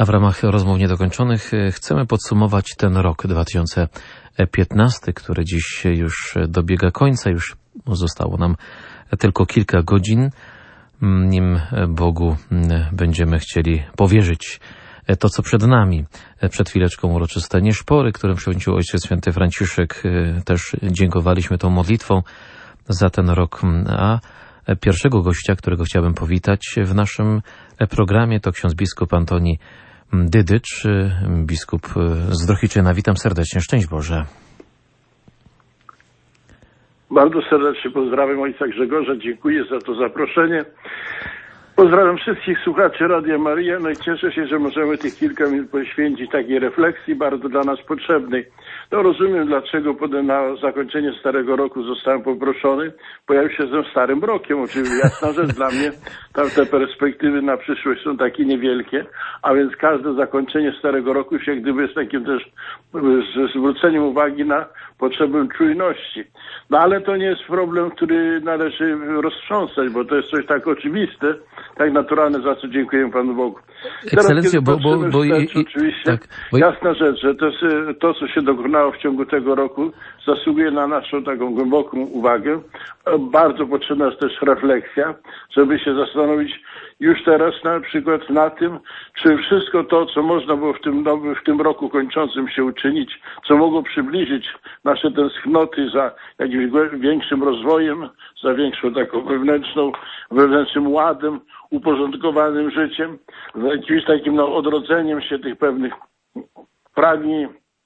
A w ramach rozmów niedokończonych chcemy podsumować ten rok 2015, który dziś już dobiega końca. Już zostało nam tylko kilka godzin, nim Bogu będziemy chcieli powierzyć to, co przed nami. Przed chwileczką uroczyste nieszpory, którym przewodniczył Ojciec Święty Franciszek. Też dziękowaliśmy tą modlitwą za ten rok. A pierwszego gościa, którego chciałbym powitać w naszym programie, to ksiądz biskup Antoni Dydycz, biskup z Drohiczyna. Witam serdecznie. Szczęść Boże. Bardzo serdecznie pozdrawiam ojca Grzegorza. Dziękuję za to zaproszenie. Pozdrawiam wszystkich słuchaczy Radia Maryja. No i cieszę się, że możemy tych kilka minut poświęcić takiej refleksji bardzo dla nas potrzebnej. No rozumiem, dlaczego na zakończenie starego roku zostałem poproszony. Pojawił się ze starym rokiem. Oczywiście jasna rzecz dla mnie. Te perspektywy na przyszłość są takie niewielkie. A więc każde zakończenie starego roku się gdyby jest takim też zwróceniem uwagi na potrzebę czujności. No ale to nie jest problem, który należy roztrząsać, bo to jest coś tak oczywiste, tak naturalne, za co dziękuję Panu Bogu. Ekscelencjo, oczywiście tak, jasna rzecz, że to, co się dokonało w ciągu tego roku, zasługuje na naszą taką głęboką uwagę. Bardzo potrzebna jest też refleksja, żeby się zastanowić już teraz na przykład na tym, czy wszystko to, co można było w tym roku kończącym się uczynić, co mogło przybliżyć nasze tęsknoty za jakimś większym rozwojem, za większą taką wewnętrznym ładem, uporządkowanym życiem, za jakimś takim odrodzeniem się tych pewnych pragnień,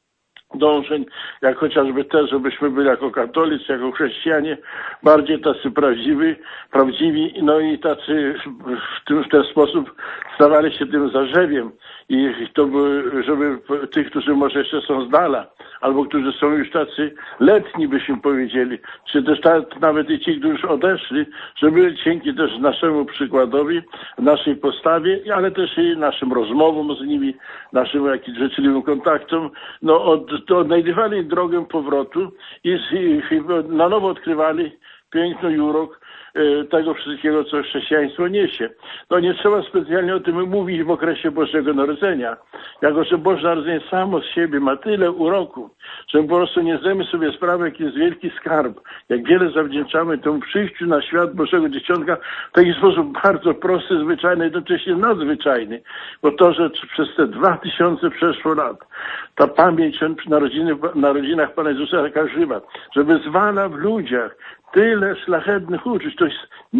dążeń, jak chociażby te, żebyśmy byli jako katolicy, jako chrześcijanie bardziej tacy prawdziwi, no i tacy w ten sposób stawali się tym zarzewiem i to były, żeby tych, którzy może jeszcze są z dala, albo którzy są już tacy letni, byśmy powiedzieli, czy też nawet i ci, którzy już odeszli, żeby dzięki też naszemu przykładowi, naszej postawie, ale też i naszym rozmowom z nimi, naszym jakimś życzliwym kontaktom, odnajdywali drogę powrotu i na nowo odkrywali piękno i urok tego wszystkiego, co chrześcijaństwo niesie. No nie trzeba specjalnie o tym mówić w okresie Bożego Narodzenia. Jako że Boże Narodzenie samo z siebie ma tyle uroku, że po prostu nie zdajemy sobie sprawy, jaki jest wielki skarb, jak wiele zawdzięczamy temu przyjściu na świat Bożego Dzieciątka w taki sposób bardzo prosty, zwyczajny, jednocześnie nadzwyczajny. Bo to, że przez te 2000 przeszło lat ta pamięć na rodzinach Pana Jezusa taka żywa, że wyzwala w ludziach tyle szlachetnych uczuć, to jest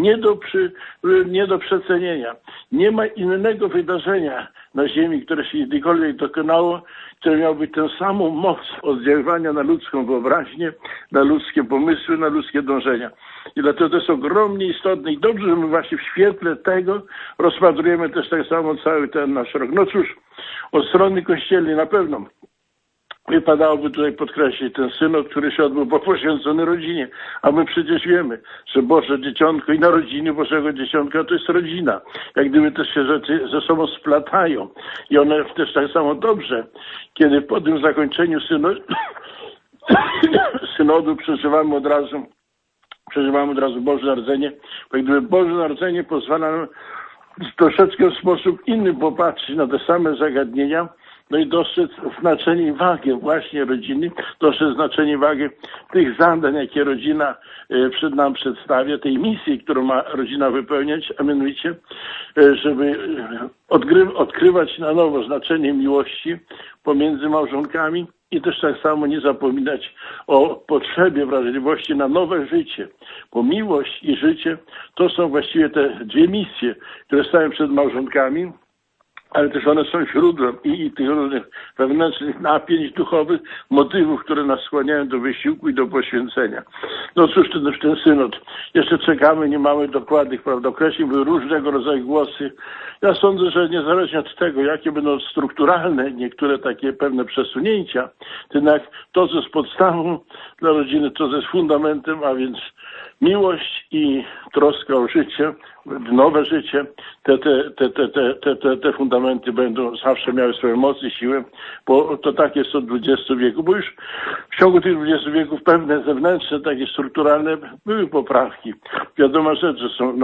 nie do przecenienia. Nie ma innego wydarzenia na ziemi, które się kiedykolwiek dokonało, które miałoby tę samą moc oddziaływania na ludzką wyobraźnię, na ludzkie pomysły, na ludzkie dążenia. I dlatego to jest ogromnie istotne i dobrze, że my właśnie w świetle tego rozpatrujemy też tak samo cały ten nasz rok. No cóż, od strony kościelnej na pewno wypadałoby tutaj podkreślić ten synod, który się odbył, bo poświęcony rodzinie. A my przecież wiemy, że Boże Dzieciątko i narodziny Bożego Dzieciątka to jest rodzina. Jak gdyby też się rzeczy ze sobą splatają. I one też tak samo dobrze, kiedy po tym zakończeniu synodu przeżywamy od razu Boże Narodzenie. Bo jak gdyby Boże Narodzenie pozwala nam troszeczkę w sposób inny popatrzeć na te same zagadnienia, no i dostrzec znaczenie i wagę właśnie rodziny, dostrzec znaczenie i wagę tych zadań, jakie rodzina przed nam przedstawia, tej misji, którą ma rodzina wypełniać, a mianowicie, żeby odkrywać na nowo znaczenie miłości pomiędzy małżonkami i też tak samo nie zapominać o potrzebie wrażliwości na nowe życie. Bo miłość i życie to są właściwie te dwie misje, które stają przed małżonkami, ale też one są źródłem i tych różnych wewnętrznych napięć duchowych, motywów, które nas skłaniają do wysiłku i do poświęcenia. No cóż, ten synod. Jeszcze czekamy, nie mamy dokładnych określeń, były różnego rodzaju głosy. Ja sądzę, że niezależnie od tego, jakie będą strukturalne niektóre takie pewne przesunięcia, to jednak to, co jest podstawą dla rodziny, to, co jest fundamentem, a więc miłość i troska o życie, nowe życie, te fundamenty będą zawsze miały swoje mocy, siłę, bo to tak jest od XX wieku, bo już w ciągu tych 20 wieków pewne zewnętrzne, takie strukturalne były poprawki. Wiadoma rzecz, że są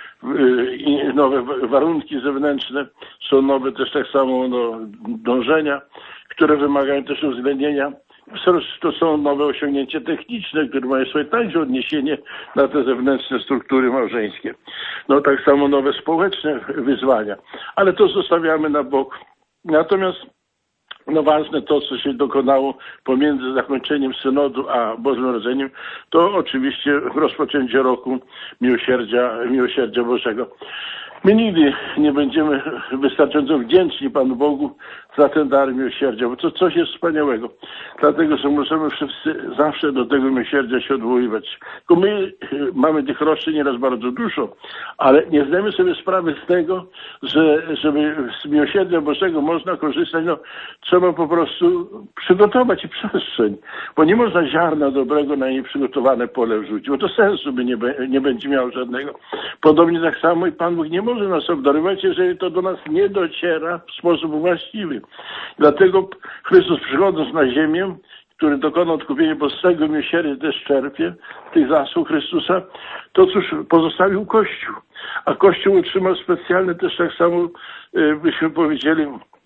nowe warunki zewnętrzne, są nowe też tak samo dążenia, które wymagają też uwzględnienia. To są nowe osiągnięcia techniczne, które mają swoje także odniesienie na te zewnętrzne struktury małżeńskie. Tak samo nowe społeczne wyzwania, ale to zostawiamy na bok. Natomiast ważne to, co się dokonało pomiędzy zakończeniem synodu a Bożym Narodzeniem, to oczywiście rozpoczęcie roku miłosierdzia Bożego. My nigdy nie będziemy wystarczająco wdzięczni Panu Bogu za ten dar miłosierdzia, bo to coś jest wspaniałego. Dlatego, że możemy wszyscy zawsze do tego miłosierdzia się odwoływać. Tylko my mamy tych roszczeń nieraz bardzo dużo, ale nie zdajemy sobie sprawy z tego, że żeby z miłosierdzia Bożego można korzystać, trzeba po prostu przygotować i przestrzeń, bo nie można ziarna dobrego na nieprzygotowane pole wrzucić, bo to sensu by nie będzie miało żadnego. Podobnie tak samo i Pan Bóg nie może nas obdarować, jeżeli to do nas nie dociera w sposób właściwy. Dlatego Chrystus, przychodząc na ziemię, który dokonał odkupienia, bo z tego miłosierdzia też czerpie, tych zasług Chrystusa, to cóż pozostawił Kościół. A Kościół otrzymał specjalne też tak samo, byśmy powiedzieli,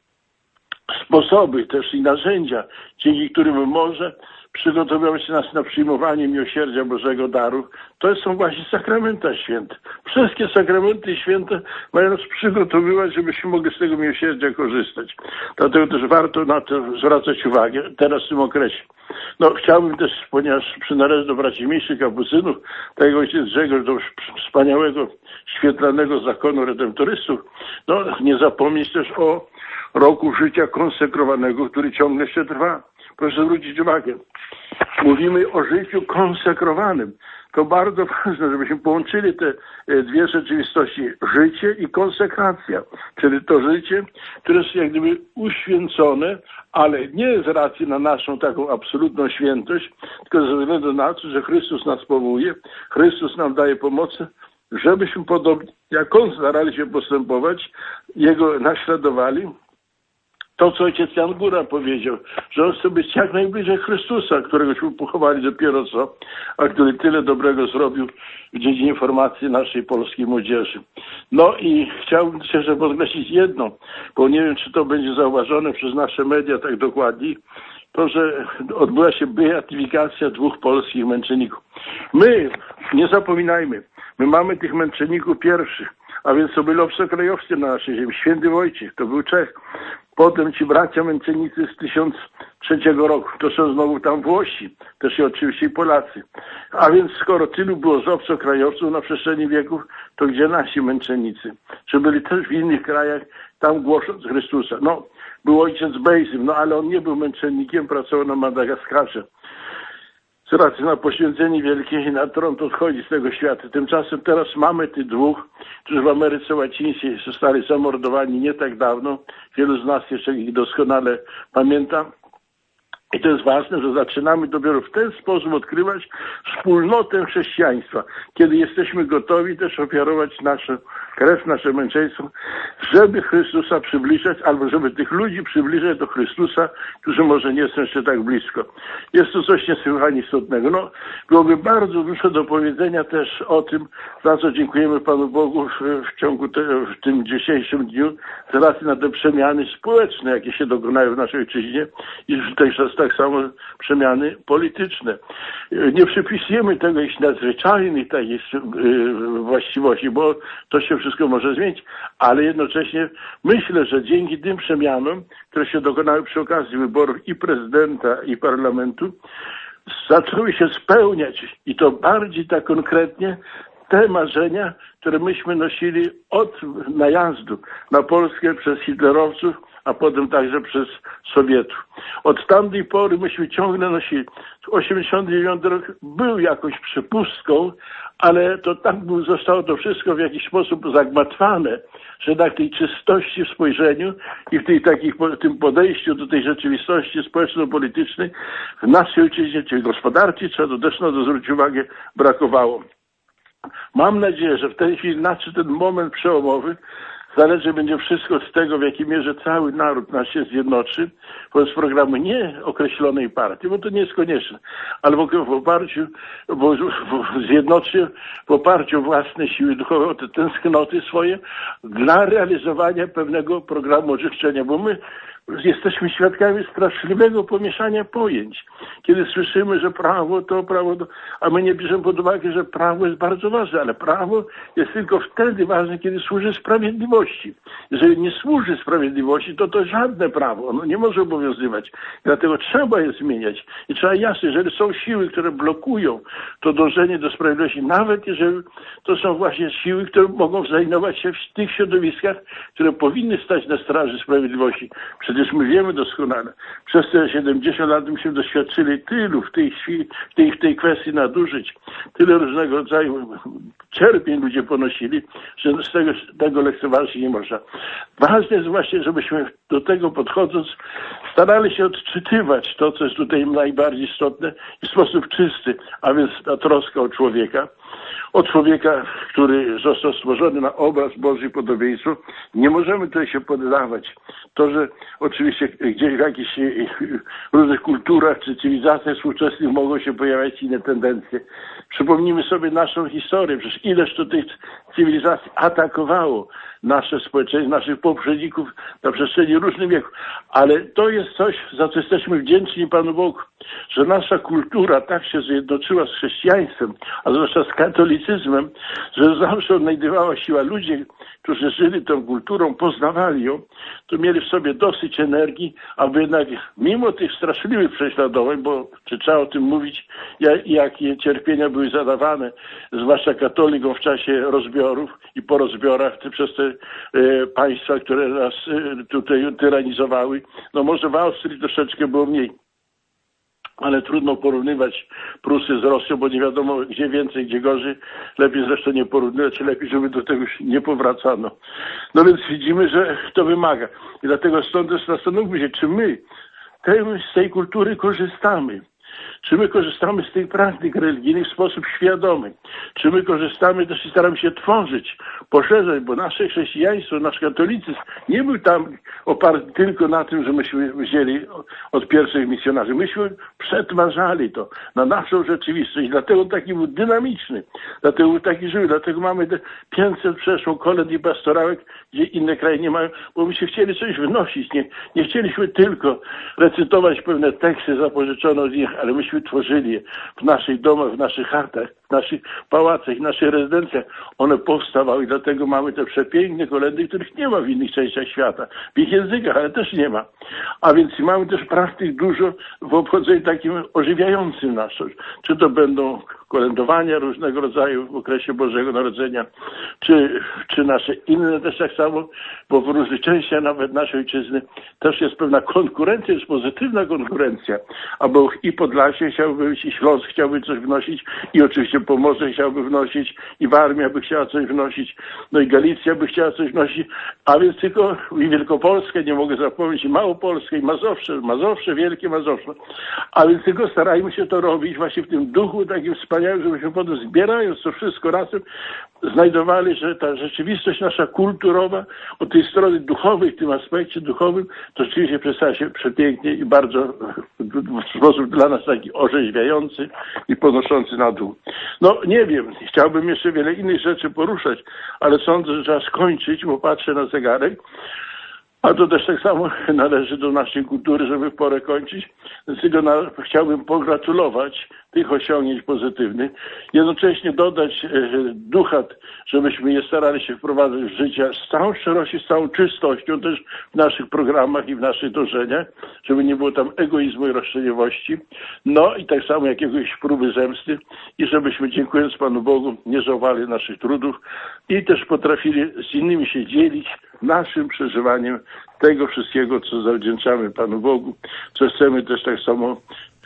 sposoby też i narzędzia, dzięki którym może przygotowywać nas na przyjmowanie miłosierdzia Bożego daru. To są właśnie sakramenty święte. Wszystkie sakramenty święte mają nas przygotowywać, żebyśmy mogli z tego miłosierdzia korzystać. Dlatego też warto na to zwracać uwagę teraz w tym okresie. Chciałbym też, ponieważ przynależę do braci mniejszych kapucynów, tak jak ojciec Grzegorz, do wspaniałego, świetlanego zakonu redemptorystów, nie zapomnieć też o roku życia konsekrowanego, który ciągle się trwa. Proszę zwrócić uwagę. Mówimy o życiu konsekrowanym. To bardzo ważne, żebyśmy połączyli te dwie rzeczywistości. Życie i konsekracja. Czyli to życie, które jest jak gdyby uświęcone, ale nie z racji na naszą taką absolutną świętość, tylko ze względu na to, że Chrystus nas powołuje, Chrystus nam daje pomoc, żebyśmy podobnie jak On starali się postępować, Jego naśladowali. To, co ojciec Jan Góra powiedział, że on chce być jak najbliżej Chrystusa, któregośmy pochowali dopiero co, a który tyle dobrego zrobił w dziedzinie formacji naszej polskiej młodzieży. I chciałbym jeszcze podkreślić jedno, bo nie wiem, czy to będzie zauważone przez nasze media tak dokładnie, to, że odbyła się beatyfikacja 2 polskich męczenników. My, nie zapominajmy, my mamy tych męczenników pierwszych, a więc to byli obcokrajowcy na naszej ziemi. Święty Wojciech, to był Czech. Potem ci bracia męczennicy z 1003 roku, to są znowu tam Włosi, też i oczywiście i Polacy. A więc skoro tylu było z obcokrajowców na przestrzeni wieków, to gdzie nasi męczennicy? Czy byli też w innych krajach, tam głosząc Chrystusa? Był ojciec Bejzym, ale on nie był męczennikiem, pracował na Madagaskarze. Z racji na poświęcenie wielkie i na tron odchodzi z tego świata. Tymczasem teraz mamy tych 2, którzy w Ameryce Łacińskiej zostali zamordowani nie tak dawno. Wielu z nas jeszcze ich doskonale pamięta. I to jest ważne, że zaczynamy dopiero w ten sposób odkrywać wspólnotę chrześcijaństwa, kiedy jesteśmy gotowi też ofiarować naszą krew, nasze męczeństwo, żeby Chrystusa przybliżać, albo żeby tych ludzi przybliżać do Chrystusa, którzy może nie są jeszcze tak blisko. Jest to coś niesłychanie istotnego. Byłoby bardzo dużo do powiedzenia też o tym, za co dziękujemy Panu Bogu w tym dzisiejszym dniu, z racji na te przemiany społeczne, jakie się dokonają w naszej ojczyźnie i też tak samo przemiany polityczne. Nie przypisujemy tego jakichś nadzwyczajnych takich właściwości, bo to się wszystko może zmienić, ale jednocześnie myślę, że dzięki tym przemianom, które się dokonały przy okazji wyborów i prezydenta, i parlamentu, zaczęły się spełniać i to bardziej tak konkretnie te marzenia, które myśmy nosili od najazdu na Polskę przez hitlerowców, a potem także przez Sowietów. Od tamtej pory myśmy ciągle nosili. 89 rok był jakąś przepustką, ale to tak zostało to wszystko w jakiś sposób zagmatwane, że na tej czystości w spojrzeniu i w tym podejściu do tej rzeczywistości społeczno-politycznej w naszej ojczyźnie, czyli gospodarczej, trzeba to też na to zwrócić uwagę, brakowało. Mam nadzieję, że w tej chwili nadszedł ten moment przełomowy. Zależy będzie wszystko z tego, w jakiej mierze cały naród nas się zjednoczy wobec programu nie określonej partii, bo to nie jest konieczne, ale w oparciu, zjednoczy w oparciu o własne siły duchowe, o te tęsknoty swoje dla realizowania pewnego programu oczyszczenia, bo my jesteśmy świadkami straszliwego pomieszania pojęć. Kiedy słyszymy, że prawo to, a my nie bierzemy pod uwagę, że prawo jest bardzo ważne, ale prawo jest tylko wtedy ważne, kiedy służy sprawiedliwości. Jeżeli nie służy sprawiedliwości, to żadne prawo, ono nie może obowiązywać. Dlatego trzeba je zmieniać. I trzeba jasne, jeżeli są siły, które blokują to dążenie do sprawiedliwości, nawet jeżeli to są właśnie siły, które mogą znajdować się w tych środowiskach, które powinny stać na straży sprawiedliwości. Przecież my wiemy doskonale, przez te 70 lat myśmy doświadczyli tylu w tej kwestii nadużyć, tyle różnego rodzaju cierpień ludzie ponosili, że z tego lekceważyć nie można. Ważne jest właśnie, żebyśmy do tego podchodząc starali się odczytywać to, co jest tutaj najbardziej istotne w sposób czysty, a więc ta troska o człowieka, który został stworzony na obraz Boży i podobieństwo. Nie możemy tutaj się poddawać. To, że oczywiście gdzieś w jakichś różnych kulturach czy cywilizacjach współczesnych mogą się pojawiać inne tendencje. Przypomnijmy sobie naszą historię. Przecież ileż to tych cywilizacji atakowało nasze społeczeństwo, naszych poprzedników na przestrzeni różnych wieków. Ale to jest coś, za co jesteśmy wdzięczni Panu Bogu, że nasza kultura tak się zjednoczyła z chrześcijaństwem, a zwłaszcza z katolicyzmem, że zawsze odnajdywała siła. Ludzie, którzy żyli tą kulturą, poznawali ją, to mieli w sobie dosyć energii, aby jednak mimo tych straszliwych prześladowań, bo czy trzeba o tym mówić, jakie cierpienia były zadawane, zwłaszcza katolikom w czasie rozbiorów i po rozbiorach przez te państwa, które nas tutaj tyranizowały. No może w Austrii troszeczkę było mniej. Ale trudno porównywać Prusy z Rosją, bo nie wiadomo gdzie więcej, gdzie gorzej. Lepiej zresztą nie porównywać, lepiej, żeby do tego już nie powracano. No więc widzimy, że to wymaga. I dlatego stąd też zastanówmy się, czy my z tej kultury korzystamy. Czy my korzystamy z tych praktyk religijnych w sposób świadomy? Czy my korzystamy też i staramy się tworzyć, poszerzać, bo nasze chrześcijaństwo, nasz katolicyzm nie był tam oparty tylko na tym, że myśmy wzięli od pierwszych misjonarzy. Myśmy przetwarzali to na naszą rzeczywistość. Dlatego taki był dynamiczny, dlatego był taki żywy, dlatego mamy te 500 przeszło kolęd i pastorałek, gdzie inne kraje nie mają, bo myśmy chcieli coś wnosić. Nie chcieliśmy tylko recytować pewne teksty zapożyczone od nich, ale myśmy tworzyli je w naszych domach, w naszych chatach, w naszych pałacach, w naszych rezydencjach. One powstawały i dlatego mamy te przepiękne kolędy, których nie ma w innych częściach świata. W ich językach, ale też nie ma. A więc mamy też praktyk dużo w obchodzeniu takim ożywiającym nas. Czy to będą kolędowania różnego rodzaju w okresie Bożego Narodzenia, czy nasze inne też tak samo, bo w różnych częściach nawet naszej ojczyzny też jest pewna konkurencja, jest pozytywna konkurencja, albo i Podlasie chciałby być, i Śląsk chciałby coś wnosić, i oczywiście Pomorze chciałby wnosić, i Warmia by chciała coś wnosić, no i Galicja by chciała coś wnosić, a więc tylko i Wielkopolskę, nie mogę zapomnieć, i Małopolskę, i Mazowsze, Wielkie Mazowsze, a więc tylko starajmy się to robić właśnie w tym duchu takim wspaniałym, żebyśmy potem zbierając to wszystko razem znajdowali, że ta rzeczywistość nasza kulturowa od tej strony duchowej, w tym aspekcie duchowym, to rzeczywiście przedstawia się przepięknie i bardzo w sposób dla nas taki orzeźwiający i podnoszący na dół. No nie wiem, chciałbym jeszcze wiele innych rzeczy poruszać, ale sądzę, że trzeba skończyć, bo patrzę na zegarek. A to też tak samo należy do naszej kultury, żeby w porę kończyć. Dlatego chciałbym pogratulować tych osiągnięć pozytywnych. Jednocześnie dodać ducha, żebyśmy je starali się wprowadzać w życie z całą szczerością, z całą czystością też w naszych programach i w naszych dążeniach, żeby nie było tam egoizmu i roszczeniowości. No i tak samo jakiegoś próby zemsty i żebyśmy, dziękując Panu Bogu, nie żałowali naszych trudów i też potrafili z innymi się dzielić naszym przeżywaniem tego wszystkiego, co zawdzięczamy Panu Bogu, co chcemy też tak samo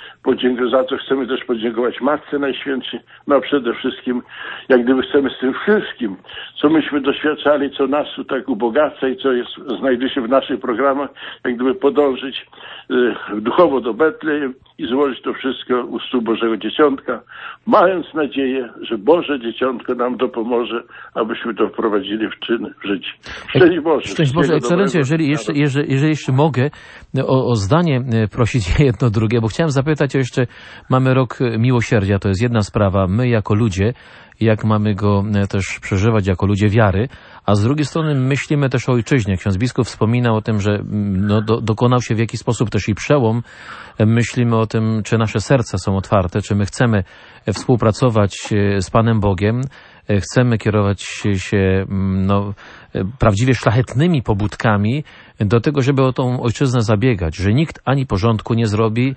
za co chcemy też podziękować Matce Najświętszej, no a przede wszystkim, jak gdyby chcemy z tym wszystkim, co myśmy doświadczali, co nas tu tak ubogaca i co znajduje się w naszych programach, jak gdyby podążyć duchowo do Betlejem i złożyć to wszystko u stóp Bożego Dzieciątka, mając nadzieję, że Boże Dzieciątko nam dopomoże, abyśmy to wprowadzili w czyn, w życie. Szczęść Boże. Szczęść Boże. Ekscelencjo, jeżeli jeszcze mogę o zdanie prosić jedno drugie, bo chciałem zapytać jeszcze, mamy rok miłosierdzia, to jest jedna sprawa, my jako ludzie, jak mamy go też przeżywać jako ludzie wiary, a z drugiej strony myślimy też o ojczyźnie. Ksiądz biskup wspominał o tym, że dokonał się w jakiś sposób też i przełom. Myślimy o tym, czy nasze serca są otwarte, czy my chcemy współpracować z Panem Bogiem, chcemy kierować się prawdziwie szlachetnymi pobudkami do tego, żeby o tą ojczyznę zabiegać, że nikt ani porządku nie zrobi,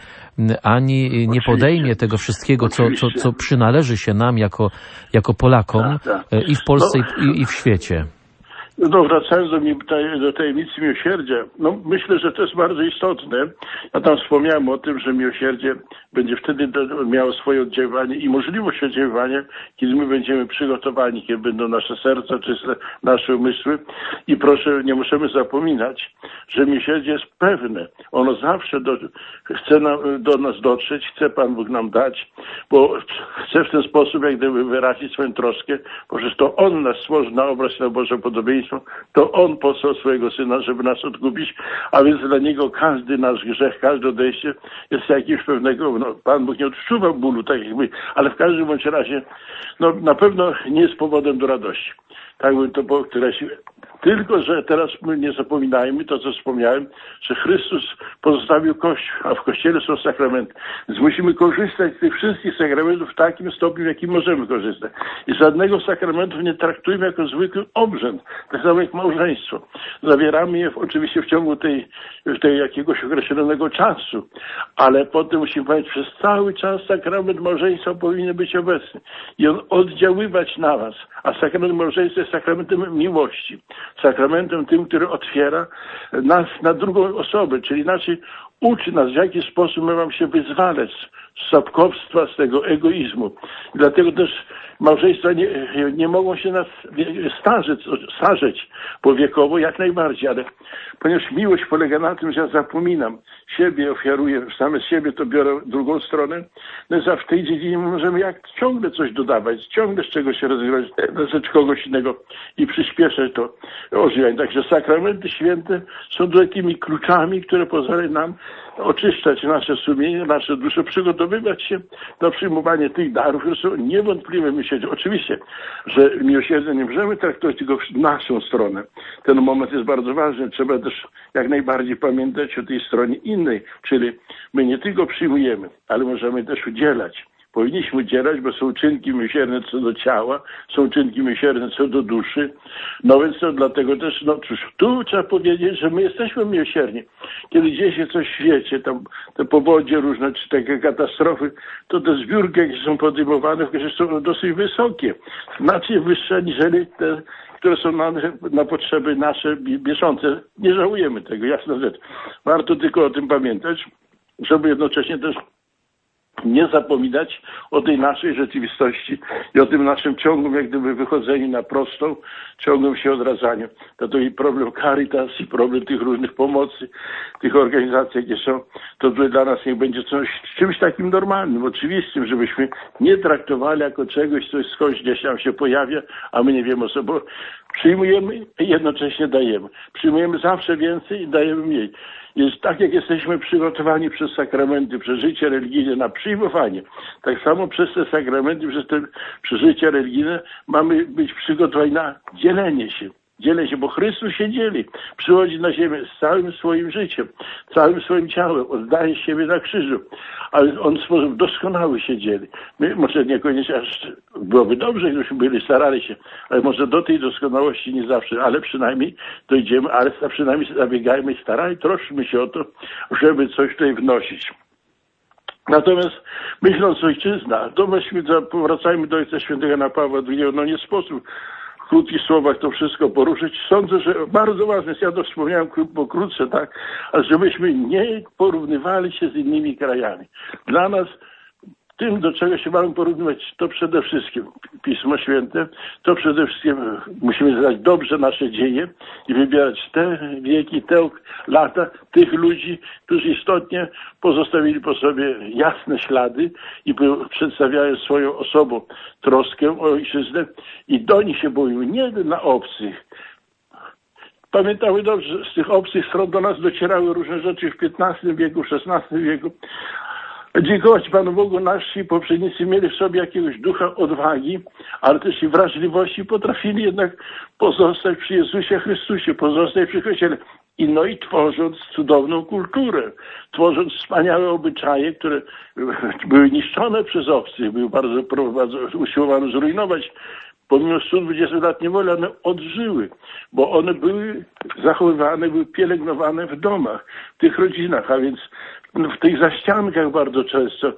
ani nie podejmie tego wszystkiego, co przynależy się nam jako Polakom i w Polsce, i w świecie. No, wracając do tajemnicy miłosierdzia, myślę, że to jest bardzo istotne. Ja tam wspomniałem o tym, że miłosierdzie będzie wtedy miało swoje oddziaływanie i możliwość oddziaływania, kiedy my będziemy przygotowani, kiedy będą nasze serca czyste, nasze umysły. I proszę, nie możemy zapominać, że miłosierdzie jest pewne. Ono zawsze chce do nas dotrzeć, chce Pan Bóg nam dać, bo chce w ten sposób jak gdyby wyrazić swoją troskę, bo przecież to On nas stworzył na obraz i na Boże podobieństwo, to On posłał swojego Syna, żeby nas odkupić, a więc dla Niego każdy nasz grzech, każde odejście jest jakimś pewnego, Pan Bóg nie odczuwa bólu, tak jak my, ale w każdym bądź razie, na pewno nie jest powodem do radości. Tak bym to podkreślił. Tylko że teraz my nie zapominajmy to, co wspomniałem, że Chrystus pozostawił Kościół, a w Kościele są sakramenty. Więc musimy korzystać z tych wszystkich sakramentów w takim stopniu, w jakim możemy korzystać. I żadnego sakramentu nie traktujmy jako zwykły obrzęd, tak samo jak małżeństwo. Zawieramy je oczywiście w ciągu tej jakiegoś określonego czasu, ale potem musimy pamiętać, przez cały czas sakrament małżeństwa powinien być obecny i on oddziaływać na nas, a sakrament małżeństwa jest sakramentem miłości. Sakramentem tym, który otwiera nas na drugą osobę, czyli inaczej uczy nas, w jaki sposób my mamy się wyzwalać z sapkowstwa, z tego egoizmu. Dlatego też małżeństwa nie mogą się nas starzeć powiekowo, jak najbardziej, ale ponieważ miłość polega na tym, że ja zapominam siebie, ofiaruję same siebie, to biorę drugą stronę, że w tej dziedzinie możemy ciągle coś dodawać, ciągle z czegoś się rozwijać na rzecz kogoś innego i przyspieszać to ożywianie. Także sakramenty święte są takimi kluczami, które pozwalają nam oczyszczać nasze sumienie, nasze dusze, przygotowywać się do przyjmowania tych darów, które są niewątpliwe miłosierdzie. Oczywiście, że miłosierdzie nie możemy traktować tylko w naszą stronę. Ten moment jest bardzo ważny. Trzeba też jak najbardziej pamiętać o tej stronie innej, czyli my nie tylko przyjmujemy, ale możemy też udzielać. Powinniśmy udzielać, bo są uczynki miłosierne co do ciała, są uczynki miłosierne co do duszy. Więc to dlatego też, tu trzeba powiedzieć, że my jesteśmy miłosierni. Kiedy dzieje się coś w świecie, tam te powodzie różne, czy takie katastrofy, to te zbiórki, jakie są podejmowane, są dosyć wysokie. Znacznie wyższe aniżeli te, które są na potrzeby nasze bieżące. Nie żałujemy tego, jasna rzecz. Warto tylko o tym pamiętać, żeby jednocześnie też nie zapominać o tej naszej rzeczywistości i o tym naszym ciągłym jak gdyby wychodzeniu na prostą, ciągłym się odradzaniu. To i problem Caritas, i problem tych różnych pomocy, tych organizacji, jakie są, to dla nas niech będzie czymś takim normalnym, oczywistym, żebyśmy nie traktowali jako czegoś, co skądś gdzieś tam się pojawia, a my nie wiemy o sobie, bo przyjmujemy i jednocześnie dajemy. Przyjmujemy zawsze więcej i dajemy mniej. Jest tak, jak jesteśmy przygotowani przez sakramenty, przez życie religijne na przyjmowanie, tak samo przez te sakramenty, przez te przeżycia religijne mamy być przygotowani na dzielenie się, bo Chrystus się dzieli, przychodzi na ziemię z całym swoim życiem, całym swoim ciałem, oddaje siebie na krzyżu, ale On w sposób doskonały się dzieli. My może niekoniecznie, aż byłoby dobrze, gdybyśmy starali się, ale może do tej doskonałości nie zawsze, ale przynajmniej dojdziemy, ale przynajmniej zabiegajmy i troszczmy się o to, żeby coś tutaj wnosić. Natomiast myśląc ojczyzna, to powracajmy do Ojca Świętego Jana Pawła II, nie sposób w krótkich słowach to wszystko poruszyć. Sądzę, że bardzo ważne jest, ja to wspomniałem pokrótce, tak, ale żebyśmy nie porównywali się z innymi krajami. Dla nas tym, do czego się mamy porównywać, to przede wszystkim Pismo Święte, to przede wszystkim musimy znać dobrze nasze dzieje i wybierać te wieki, te lata, tych ludzi, którzy istotnie pozostawili po sobie jasne ślady i przedstawiają swoją osobą troskę o ojczyznę i do nich się boją, nie na obcych. Pamiętały dobrze, z tych obcych stron do nas docierały różne rzeczy w XV wieku, w XVI wieku. Dziękować Panu Bogu, nasi poprzednicy mieli w sobie jakiegoś ducha odwagi, ale też i wrażliwości, potrafili jednak pozostać przy Jezusie Chrystusie, pozostać przy Kościele. I tworząc cudowną kulturę, tworząc wspaniałe obyczaje, które były niszczone przez obcych, były bardzo usiłowano zrujnować. Pomimo 120 lat niewoli one odżyły, bo one były zachowywane, były pielęgnowane w domach, w tych rodzinach, a więc w tych zaściankach bardzo często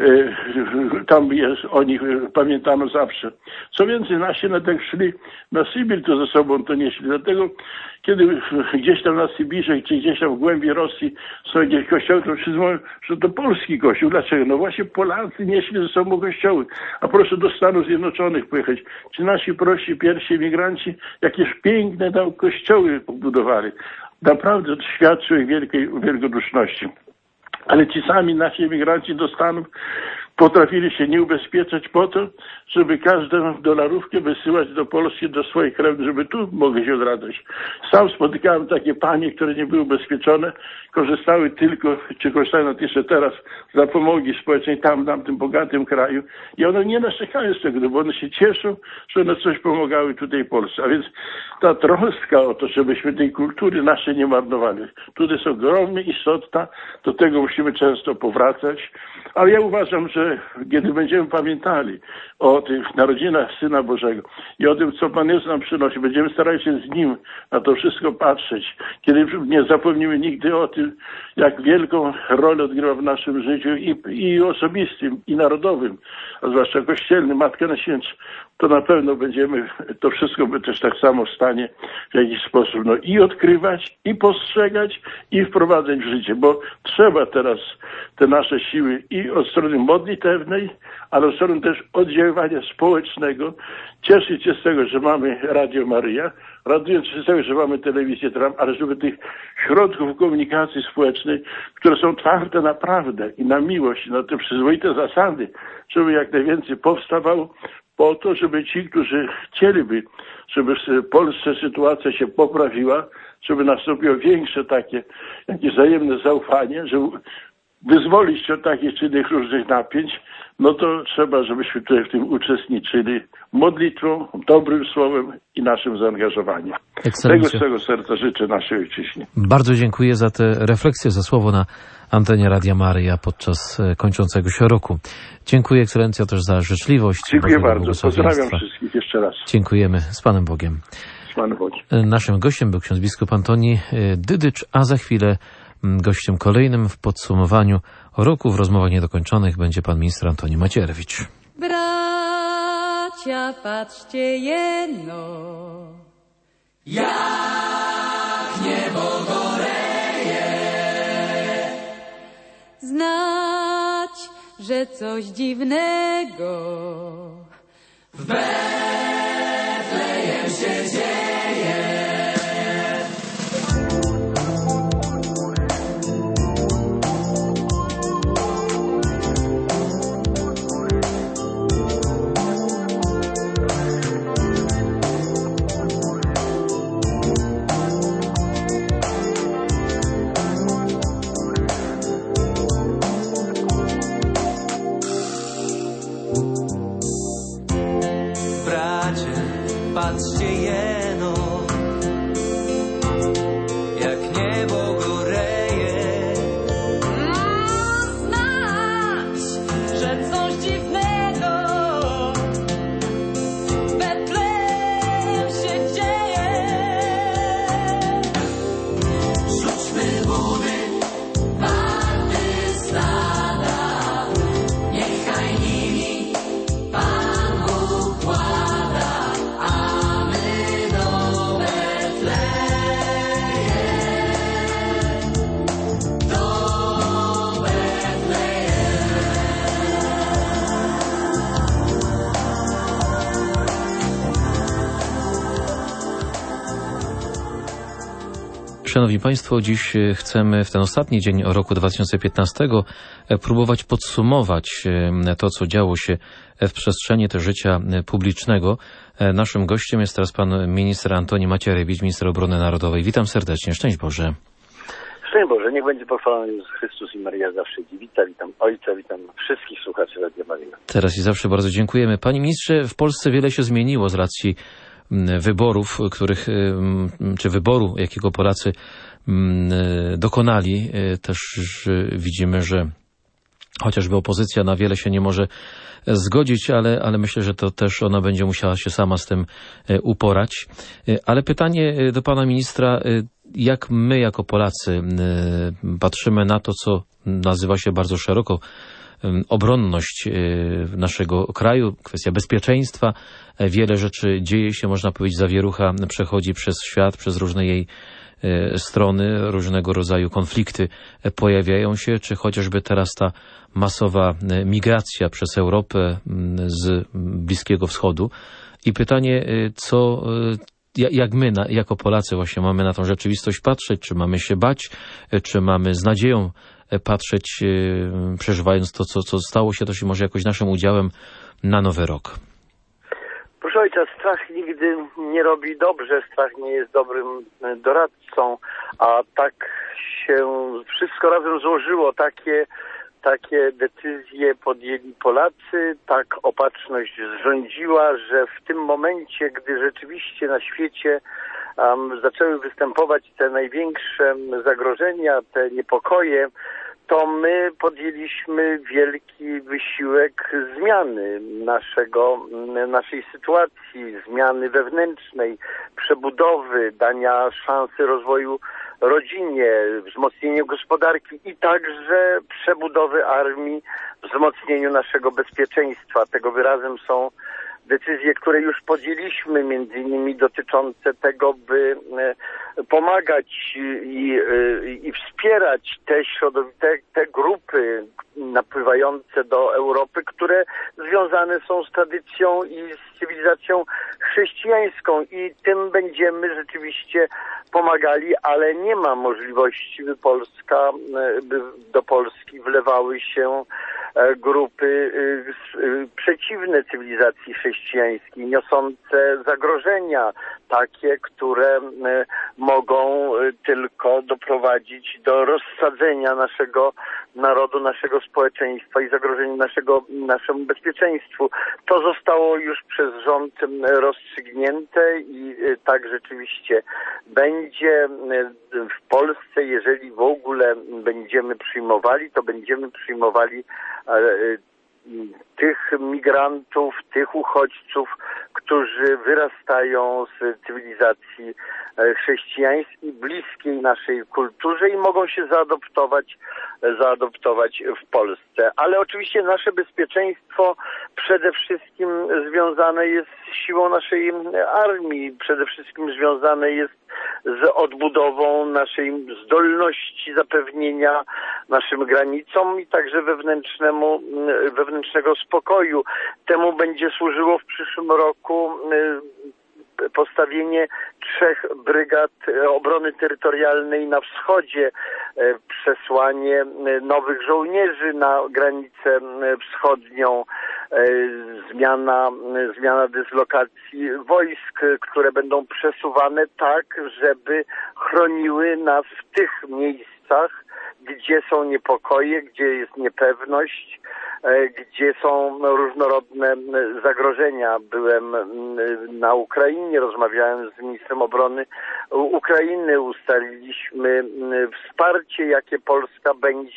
tam jest, o nich pamiętano zawsze. Co więcej, nasi tak szli na Sybir, to ze sobą to nieśli. Dlatego, kiedy gdzieś tam na Sybirze, czy gdzieś tam w głębi Rosji są jakieś kościoły, to wszyscy mówią, że to polski kościół. Dlaczego? No właśnie Polacy nieśli ze sobą kościoły. A proszę do Stanów Zjednoczonych pojechać. Czy nasi prości pierwsi emigranci jakieś piękne tam kościoły pobudowali. Naprawdę to świadczy o ich wielkiej wielkoduszności. Ale ci sami nasi emigranci do Stanów potrafili się nie ubezpieczać po to, żeby każdą dolarówkę wysyłać do Polski, do swoich krewnych, żeby tu mogli się odradzać. Sam spotykałem takie panie, które nie były ubezpieczone, korzystały tylko, czy korzystają nawet jeszcze teraz z zapomogi społecznej tam, w tym bogatym kraju i one nie narzekają z tego, bo one się cieszą, że one coś pomagały tutaj w Polsce. A więc ta troska o to, żebyśmy tej kultury naszej nie marnowali, tutaj jest ogromnie istotna, do tego musimy często powracać, ale ja uważam, że kiedy będziemy pamiętali o tych narodzinach Syna Bożego i o tym, co Pan Jezus nam przynosi, będziemy starali się z Nim na to wszystko patrzeć, kiedy nie zapomnimy nigdy o tym, jak wielką rolę odgrywa w naszym życiu i osobistym, i narodowym, a zwłaszcza kościelnym, Matkę Najświętszą, to na pewno będziemy to wszystko by też tak samo w stanie w jakiś sposób i odkrywać, i postrzegać, i wprowadzać w życie, bo trzeba teraz te nasze siły i od strony modlitewnej, ale od strony też oddziaływania społecznego, cieszyć się z tego, że mamy Radio Maryja, radując się z tego, że mamy telewizję Trump, ale żeby tych środków komunikacji społecznej, które są twarte na prawdę i na miłość, na te przyzwoite zasady, żeby jak najwięcej powstawało, po to, żeby ci, którzy chcieliby, żeby w Polsce sytuacja się poprawiła, żeby nastąpiło większe takie jakieś wzajemne zaufanie, żeby wyzwolić się od takich czy innych różnych napięć, no to trzeba, żebyśmy tutaj w tym uczestniczyli modlitwą, dobrym słowem i naszym zaangażowaniem. Tego z całego serca życzę naszej ojczyźnie. Bardzo dziękuję za tę refleksję, za słowo na antenie Radia Maryja podczas kończącego się roku. Dziękuję Ekscelencjo też za życzliwość. Dziękuję bardzo. Pozdrawiam wszystkich jeszcze raz. Dziękujemy. Z Panem Bogiem. Z Panem Bogiem. Naszym gościem był ksiądz biskup Antoni Dydycz, a za chwilę gościem kolejnym w podsumowaniu roku w rozmowach niedokończonych będzie pan minister Antoni Macierewicz. Bracia, patrzcie jeno, jak niebo goreje. Znać, że coś dziwnego w Betlejem się dzieje. Patrzcie Szanowni Państwo, dziś chcemy w ten ostatni dzień roku 2015 próbować podsumować to, co działo się w przestrzeni też życia publicznego. Naszym gościem jest teraz pan minister Antoni Macierewicz, minister obrony narodowej. Witam serdecznie. Szczęść Boże. Szczęść Boże, niech będzie pochwalony Jezus Chrystus i Maryja zawsze dziewita. Witam Ojca, witam wszystkich słuchaczy Radia Maryja. Teraz i zawsze bardzo dziękujemy. Panie ministrze, w Polsce wiele się zmieniło z racji wyborów, czy wyboru, jakiego Polacy dokonali. Też widzimy, że chociażby opozycja na wiele się nie może zgodzić, ale myślę, że to też ona będzie musiała się sama z tym uporać. Ale pytanie do pana ministra, jak my jako Polacy patrzymy na to, co nazywa się bardzo szeroko obronność naszego kraju, kwestia bezpieczeństwa. Wiele rzeczy dzieje się, można powiedzieć, zawierucha przechodzi przez świat, przez różne jej strony, różnego rodzaju konflikty pojawiają się, czy chociażby teraz ta masowa migracja przez Europę z Bliskiego Wschodu. I pytanie, jak my, jako Polacy właśnie mamy na tą rzeczywistość patrzeć, czy mamy się bać, czy mamy z nadzieją patrzeć, przeżywając to, co stało się też może jakoś naszym udziałem na Nowy Rok. Proszę Ojca, strach nigdy nie robi dobrze, strach nie jest dobrym doradcą, a tak się wszystko razem złożyło, takie decyzje podjęli Polacy, tak opatrzność zrządziła, że w tym momencie, gdy rzeczywiście na świecie zaczęły występować te największe zagrożenia, te niepokoje, to my podjęliśmy wielki wysiłek zmiany naszej sytuacji, zmiany wewnętrznej, przebudowy, dania szansy rozwoju rodzinie, wzmocnieniu gospodarki i także przebudowy armii, wzmocnieniu naszego bezpieczeństwa. Tego wyrazem są decyzje, które już podjęliśmy, między innymi dotyczące tego, by pomagać i wspierać te grupy napływające do Europy, które związane są z tradycją i z cywilizacją chrześcijańską i tym będziemy rzeczywiście pomagali, ale nie ma możliwości, by do Polski wlewały się grupy przeciwne cywilizacji chrześcijańskiej, niosące zagrożenia, takie, które mogą tylko doprowadzić do rozsadzenia naszego narodu, naszego społeczeństwa i zagrożenia naszemu bezpieczeństwu. To zostało już przez rząd rozstrzygnięte i tak rzeczywiście będzie w Polsce. Jeżeli w ogóle będziemy przyjmowali, to będziemy przyjmowali tych migrantów, tych uchodźców, którzy wyrastają z cywilizacji chrześcijańskiej, bliskiej naszej kulturze i mogą się zaadoptować w Polsce. Ale oczywiście nasze bezpieczeństwo przede wszystkim związane jest z siłą naszej armii, przede wszystkim związane jest z odbudową naszej zdolności zapewnienia naszym granicom i także wewnętrznego spokoju. Temu będzie służyło w przyszłym roku postawienie 3 brygad obrony terytorialnej na wschodzie, przesłanie nowych żołnierzy na granicę wschodnią, zmiana dyslokacji wojsk, które będą przesuwane tak, żeby chroniły nas w tych miejscach, gdzie są niepokoje, gdzie jest niepewność, gdzie są różnorodne zagrożenia. Byłem na Ukrainie, rozmawiałem z ministrem obrony Ukrainy, ustaliliśmy wsparcie, jakie Polska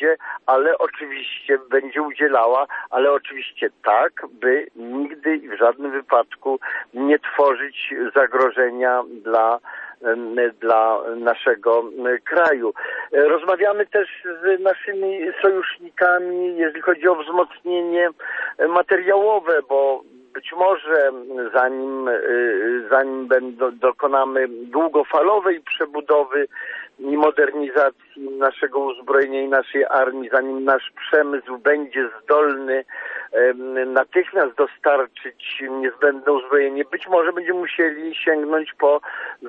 będzie udzielała, ale oczywiście tak, by nigdy i w żadnym wypadku nie tworzyć zagrożenia dla naszego kraju. Rozmawiamy też z naszymi sojusznikami, jeżeli chodzi o wzmocnienie materiałowe, bo być może zanim dokonamy długofalowej przebudowy i modernizacji naszego uzbrojenia i naszej armii, zanim nasz przemysł będzie zdolny natychmiast dostarczyć niezbędne uzbrojenie, być może będziemy musieli sięgnąć po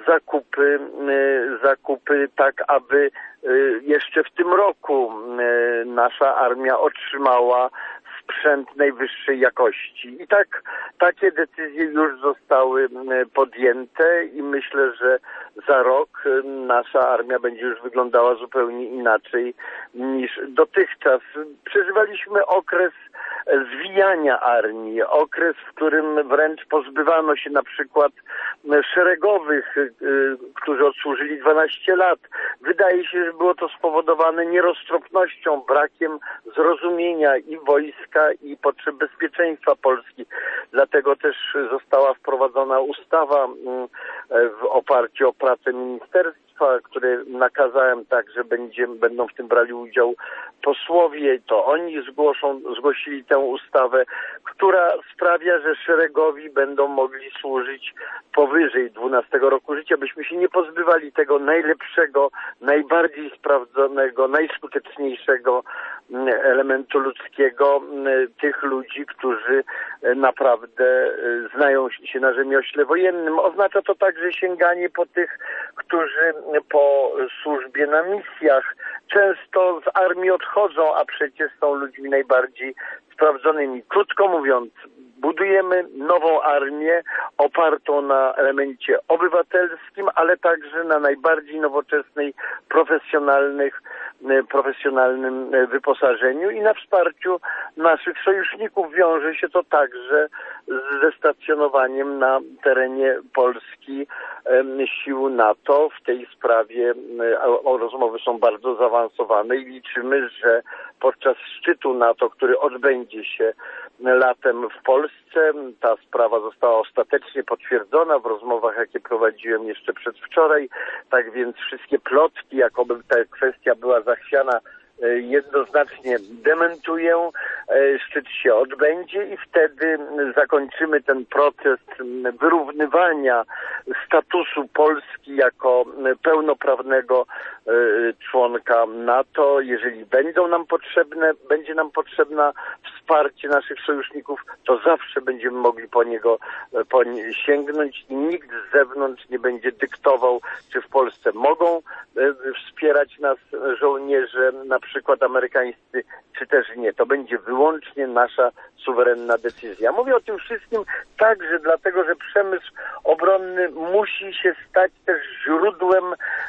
zakupy tak, aby jeszcze w tym roku nasza armia otrzymała sprzęt najwyższej jakości. I takie decyzje już zostały podjęte i myślę, że za rok nasza armia będzie już wyglądała zupełnie inaczej niż dotychczas. Przeżywaliśmy okres zwijania armii, okres, w którym wręcz pozbywano się na przykład szeregowych, którzy odsłużyli 12 lat. Wydaje się, że było to spowodowane nieroztropnością, brakiem zrozumienia i wojska, i potrzeb bezpieczeństwa Polski. Dlatego też została wprowadzona ustawa w oparciu o pracę ministerstwa, które nakazałem tak, że będą w tym brali udział posłowie. To oni zgłosili tę ustawę, która sprawia, że szeregowi będą mogli służyć powyżej 12 roku życia, byśmy się nie pozbywali tego najlepszego, najbardziej sprawdzonego, najskuteczniejszego elementu ludzkiego, tych ludzi, którzy naprawdę znają się na rzemiośle wojennym. Oznacza to także sięganie po tych, którzy po służbie na misjach często z armii odchodzą, a przecież są ludźmi najbardziej sprawdzonymi. Krótko mówiąc, budujemy nową armię opartą na elemencie obywatelskim, ale także na najbardziej nowoczesnej, profesjonalnym wyposażeniu i na wsparciu naszych sojuszników. Wiąże się to także ze stacjonowaniem na terenie Polski sił NATO. W tej sprawie rozmowy są bardzo zaawansowane i liczymy, że podczas szczytu NATO, który odbędzie się latem w Polsce, ta sprawa została ostatecznie potwierdzona w rozmowach, jakie prowadziłem jeszcze przedwczoraj. Tak więc wszystkie plotki, jakoby ta kwestia była zachwiana, jednoznacznie dementuję. Szczyt się odbędzie i wtedy zakończymy ten proces wyrównywania statusu Polski jako pełnoprawnego członka NATO. Jeżeli będzie nam potrzebne wsparcie naszych sojuszników, to zawsze będziemy mogli po nie sięgnąć i nikt z zewnątrz nie będzie dyktował, czy w Polsce mogą wspierać nas żołnierze, na przykład amerykańscy, czy też nie. To będzie wyłącznie nasza suwerenna decyzja. Mówię o tym wszystkim także dlatego, że przemysł obronny musi się stać też źródłem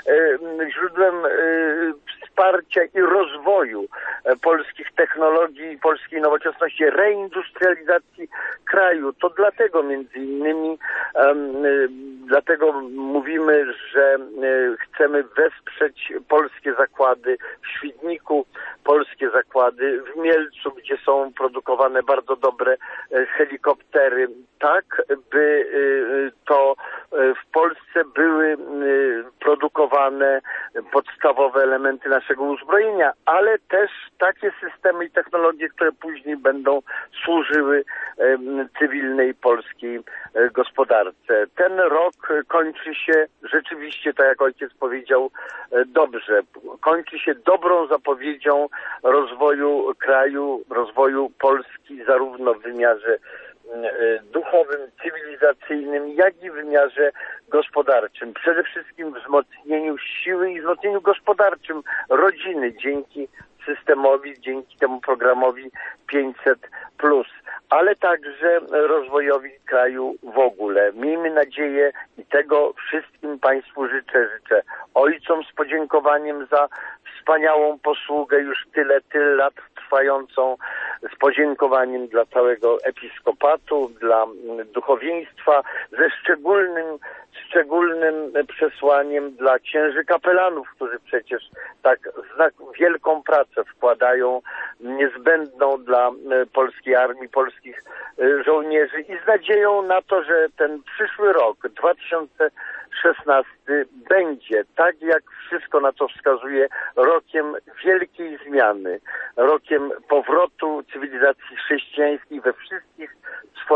wsparcia i rozwoju polskich technologii, polskiej nowoczesności, reindustrializacji kraju. To dlatego między innymi dlatego mówimy, że chcemy wesprzeć polskie zakłady w Świdniku, polskie zakłady w Mielcu, gdzie są produkowane bardzo dobre helikoptery, tak by to w Polsce były produkowane podstawowe elementy naszego uzbrojenia, ale też takie systemy i technologie, które później będą służyły cywilnej polskiej gospodarce. Ten rok kończy się rzeczywiście, tak jak ojciec powiedział, dobrze. Kończy się dobrą zapowiedzią rozwoju kraju, rozwoju Polski, zarówno w wymiarze duchowym, cywilizacyjnym, jak i w wymiarze gospodarczym. Przede wszystkim wzmocnieniu siły i wzmocnieniu gospodarczym rodziny dzięki systemowi, dzięki temu programowi 500+, ale także rozwojowi kraju w ogóle. Miejmy nadzieję i tego wszystkim Państwu życzę ojcom z podziękowaniem za wspaniałą posługę już tyle lat trwającą, z podziękowaniem dla całego episkopatu, dla duchowieństwa, ze szczególnym przesłaniem dla księży kapelanów, którzy przecież tak wielką pracę wkładają, niezbędną dla polskiej armii, polskich żołnierzy i z nadzieją na to, że ten przyszły rok, 2016, będzie, tak jak wszystko na to wskazuje, rokiem wielkiej zmiany, rokiem powrotu cywilizacji chrześcijańskiej we wszystkich swoich wymiarach.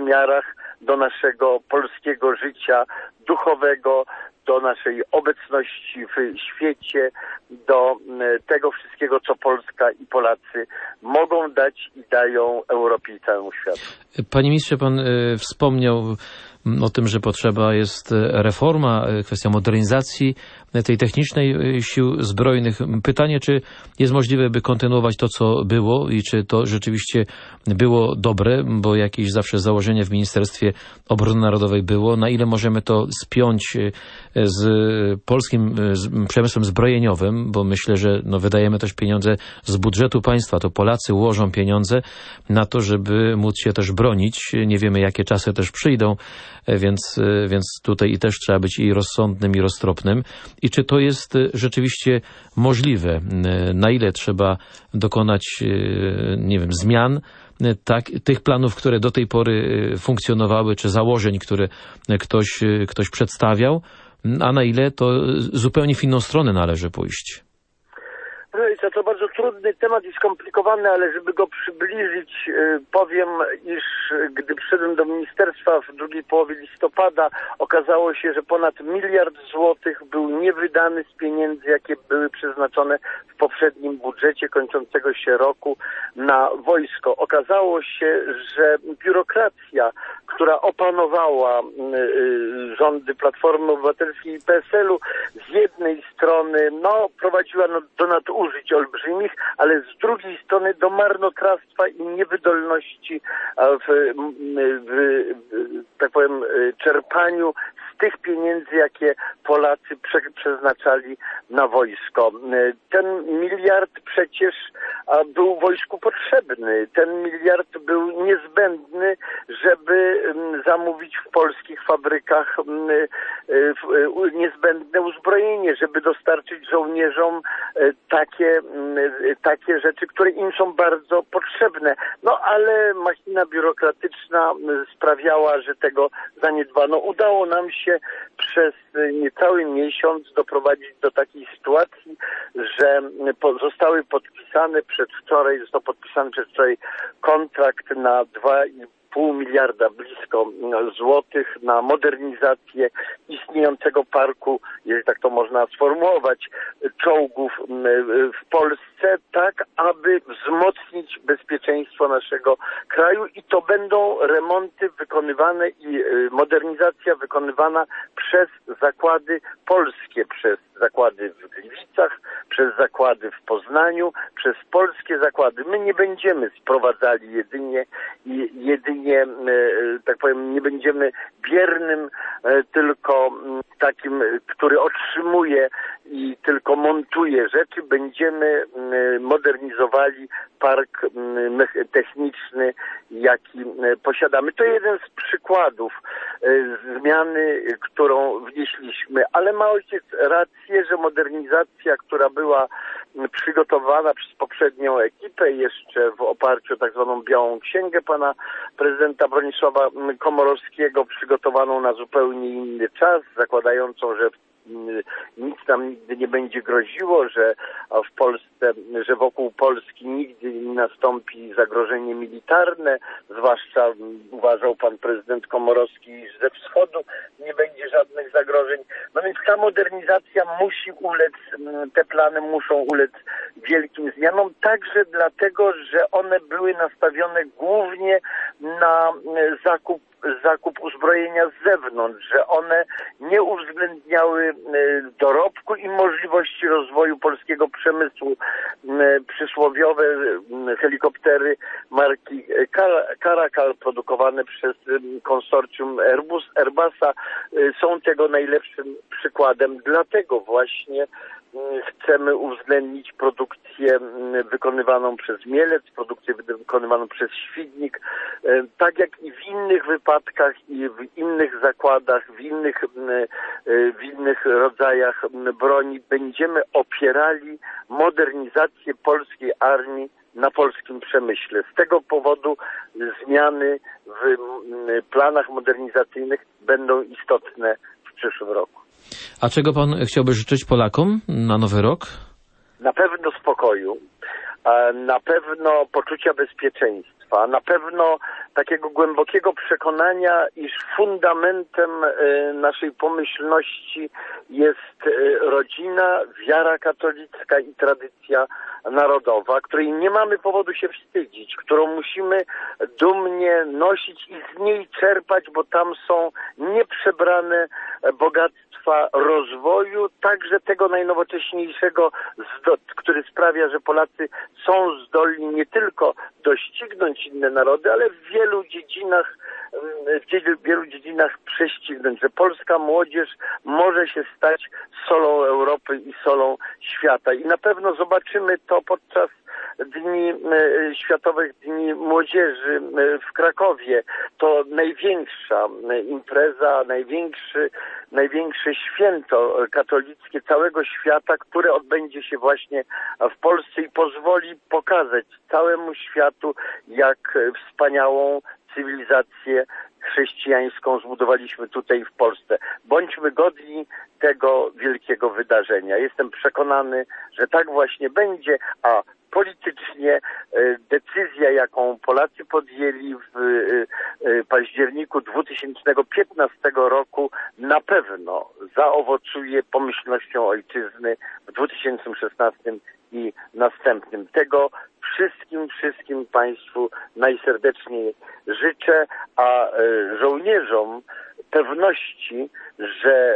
pomiarach do naszego polskiego życia duchowego, do naszej obecności w świecie, do tego wszystkiego, co Polska i Polacy mogą dać i dają Europie i całemu światu. Panie ministrze, pan wspomniał o tym, że potrzeba jest reforma, kwestia modernizacji tej technicznej sił zbrojnych. Pytanie, czy jest możliwe, by kontynuować to, co było i czy to rzeczywiście było dobre, bo jakieś zawsze założenie w Ministerstwie Obrony Narodowej było. Na ile możemy to spiąć z polskim przemysłem zbrojeniowym, bo myślę, że wydajemy też pieniądze z budżetu państwa, to Polacy ułożą pieniądze na to, żeby móc się też bronić. Nie wiemy, jakie czasy też przyjdą, więc tutaj i też trzeba być i rozsądnym, i roztropnym. I czy to jest rzeczywiście możliwe? Na ile trzeba dokonać, nie wiem, zmian tych planów, które do tej pory funkcjonowały, czy założeń, które ktoś przedstawiał, a na ile to zupełnie w inną stronę należy pójść? To bardzo trudny temat i skomplikowany, ale żeby go przybliżyć, powiem, iż gdy przyszedłem do ministerstwa w drugiej połowie listopada, okazało się, że ponad 1 miliard złotych był niewydany z pieniędzy, jakie były przeznaczone w poprzednim budżecie kończącego się roku na wojsko. Okazało się, że biurokracja, która opanowała rządy Platformy Obywatelskiej i PSL-u, z jednej strony prowadziła do nadużyć olbrzymich, ale z drugiej strony do marnotrawstwa i niewydolności w tak powiem, czerpaniu z tych pieniędzy, jakie Polacy przeznaczali na wojsko. Ten 1 miliard przecież był wojsku potrzebny. Ten 1 miliard był niezbędny, żeby zamówić w polskich fabrykach niezbędne uzbrojenie, żeby dostarczyć żołnierzom takie rzeczy, które im są bardzo potrzebne. Ale machina biurokratyczna sprawiała, że tego zaniedbano. Udało nam się przez niecały miesiąc doprowadzić do takiej sytuacji, że został podpisany przedwczoraj kontrakt na 2,5 miliarda blisko złotych na modernizację istniejącego parku, jeżeli tak to można sformułować, czołgów w Polsce, tak aby wzmocnić bezpieczeństwo naszego kraju i to będą remonty wykonywane i modernizacja wykonywana przez zakłady polskie, przez zakłady w Gliwicach, przez zakłady w Poznaniu, przez polskie zakłady. My nie będziemy sprowadzali jedynie, tak powiem, nie będziemy biernym, tylko takim, który otrzymuje i tylko montuje rzeczy. Będziemy modernizowali park techniczny, jaki posiadamy. To jeden z przykładów zmiany, którą wnieśliśmy, ale ma ojciec rację, że modernizacja, która była przygotowana przez poprzednią ekipę, jeszcze w oparciu o tak zwaną Białą Księgę pana prezydenta Bronisława Komorowskiego, przygotowaną na zupełnie inny czas, zakładającą, że nic nam nigdy nie będzie groziło, że w Polsce, że wokół Polski nigdy nie nastąpi zagrożenie militarne, zwłaszcza uważał pan prezydent Komorowski, że ze wschodu nie będzie żadnych zagrożeń. Więc ta modernizacja musi ulec, te plany muszą ulec wielkim zmianom, także dlatego, że one były nastawione głównie na zakup uzbrojenia z zewnątrz, że one nie uwzględniały dorobku i możliwości rozwoju polskiego przemysłu. Przysłowiowe helikoptery marki Caracal produkowane przez konsorcjum Airbusa są tego najlepszym przykładem. Dlatego właśnie chcemy uwzględnić produkcję wykonywaną przez Mielec, produkcję wykonywaną przez Świdnik, tak jak i w innych wypadkach i w innych zakładach, w innych rodzajach broni będziemy opierali modernizację polskiej armii na polskim przemyśle. Z tego powodu zmiany w planach modernizacyjnych będą istotne w przyszłym roku. A czego pan chciałby życzyć Polakom na Nowy Rok? Na pewno spokoju, na pewno poczucia bezpieczeństwa, na pewno takiego głębokiego przekonania, iż fundamentem naszej pomyślności jest rodzina, wiara katolicka i tradycja narodowa, której nie mamy powodu się wstydzić, którą musimy dumnie nosić i z niej czerpać, bo tam są nieprzebrane bogactwa rozwoju, także tego najnowocześniejszego, który sprawia, że Polacy są zdolni nie tylko doścignąć inne narody, ale w wielu dziedzinach prześcignąć, że polska młodzież może się stać solą Europy i solą świata. I na pewno zobaczymy to podczas Światowych Dni Młodzieży w Krakowie. To największa impreza, największe święto katolickie całego świata, które odbędzie się właśnie w Polsce i pozwoli pokazać całemu światu, jak wspaniałą cywilizację chrześcijańską zbudowaliśmy tutaj w Polsce. Bądźmy godni tego wielkiego wydarzenia. Jestem przekonany, że tak właśnie będzie, a politycznie decyzja, jaką Polacy podjęli w październiku 2015 roku, na pewno zaowocuje pomyślnością ojczyzny w 2016 i następnym. Tego wszystkim Państwu najserdeczniej życzę, a żołnierzom pewności, że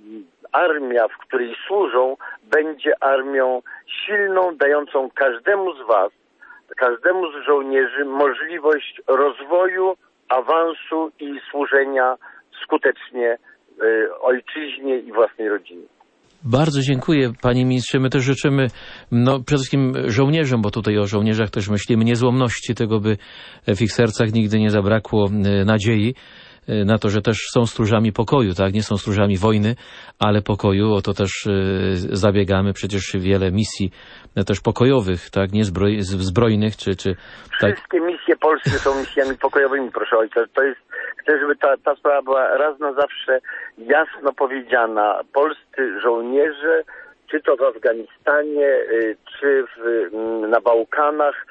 armia, w której służą, będzie armią silną, dającą każdemu z Was, każdemu z żołnierzy możliwość rozwoju, awansu i służenia skutecznie ojczyźnie i własnej rodzinie. Bardzo dziękuję, panie ministrze. My też życzymy przede wszystkim żołnierzom, bo tutaj o żołnierzach też myślimy, niezłomności, tego by w ich sercach nigdy nie zabrakło nadziei na to, że też są stróżami pokoju, tak? Nie są stróżami wojny, ale pokoju. O to też zabiegamy. Przecież wiele misji też pokojowych, tak? Nie zbrojnych, czy tak. Wszystkie misje polskie są misjami pokojowymi, proszę ojca. Chcę, żeby ta sprawa była raz na zawsze jasno powiedziana. Polscy żołnierze, czy to w Afganistanie, czy na Bałkanach,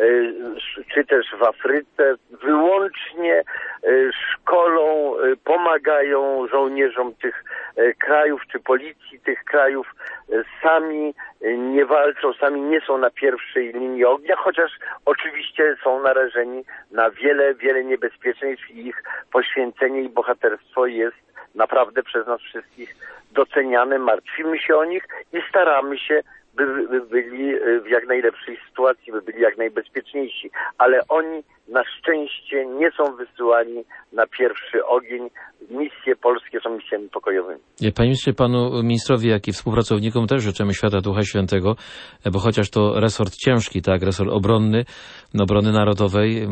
czy też w Afryce, wyłącznie szkolą, pomagają żołnierzom tych krajów, czy policji tych krajów. Sami nie walczą, sami nie są na pierwszej linii ognia, chociaż oczywiście są narażeni na wiele niebezpieczeństw i ich poświęcenie i bohaterstwo jest naprawdę przez nas wszystkich doceniane. Martwimy się o nich i staramy się, by byli w jak najlepszej sytuacji, by byli jak najbezpieczniejsi. Ale oni na szczęście nie są wysyłani na pierwszy ogień. Misje polskie są misjami pokojowymi. Panie ministrze, panu ministrowi, jak i współpracownikom też życzymy świata Ducha Świętego, bo chociaż to resort ciężki, tak, resort obrony narodowej,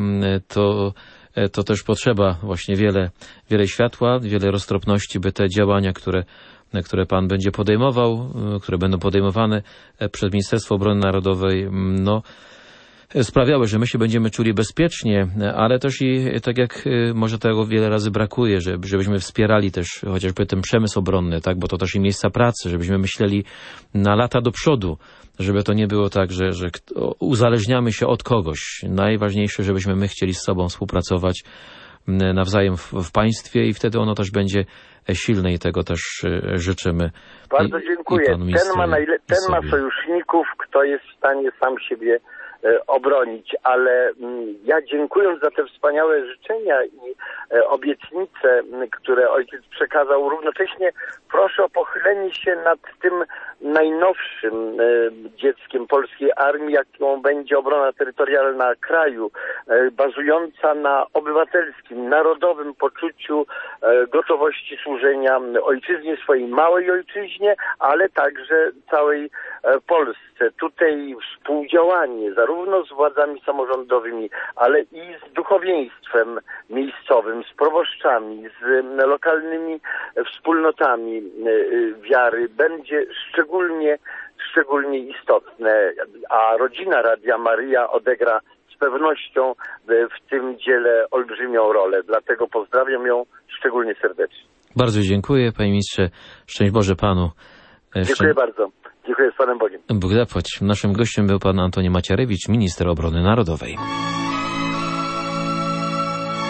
to też potrzeba właśnie wiele światła, wiele roztropności, by te działania, które pan będzie podejmował, które będą podejmowane przez Ministerstwo Obrony Narodowej, sprawiały, że my się będziemy czuli bezpiecznie, ale też i tak jak może tego wiele razy brakuje, żebyśmy wspierali też chociażby ten przemysł obronny, tak, bo to też i miejsca pracy, żebyśmy myśleli na lata do przodu, żeby to nie było tak, że uzależniamy się od kogoś. Najważniejsze, żebyśmy my chcieli z sobą współpracować nawzajem w państwie i wtedy ono też będzie silne i tego też życzymy. Bardzo dziękuję. Ten ma sojuszników, kto jest w stanie sam siebie obronić, ale ja dziękując za te wspaniałe życzenia i obietnice, które ojciec przekazał, równocześnie proszę o pochylenie się nad tym najnowszym dzieckiem polskiej armii, jaką będzie obrona terytorialna kraju, bazująca na obywatelskim, narodowym poczuciu gotowości służenia ojczyźnie, swojej małej ojczyźnie, ale także całej Polsce. Tutaj współdziałanie zarówno z władzami samorządowymi, ale i z duchowieństwem miejscowym, z proboszczami, z lokalnymi wspólnotami wiary będzie szczególnie istotne, a rodzina Radia Maryja odegra z pewnością w tym dziele olbrzymią rolę. Dlatego pozdrawiam ją szczególnie serdecznie. Bardzo dziękuję, panie ministrze. Szczęść Boże panu. Dziękuję bardzo. Dziękuję z Panem Bogiem. Bóg zapłać. Naszym gościem był pan Antoni Macierewicz, minister obrony narodowej.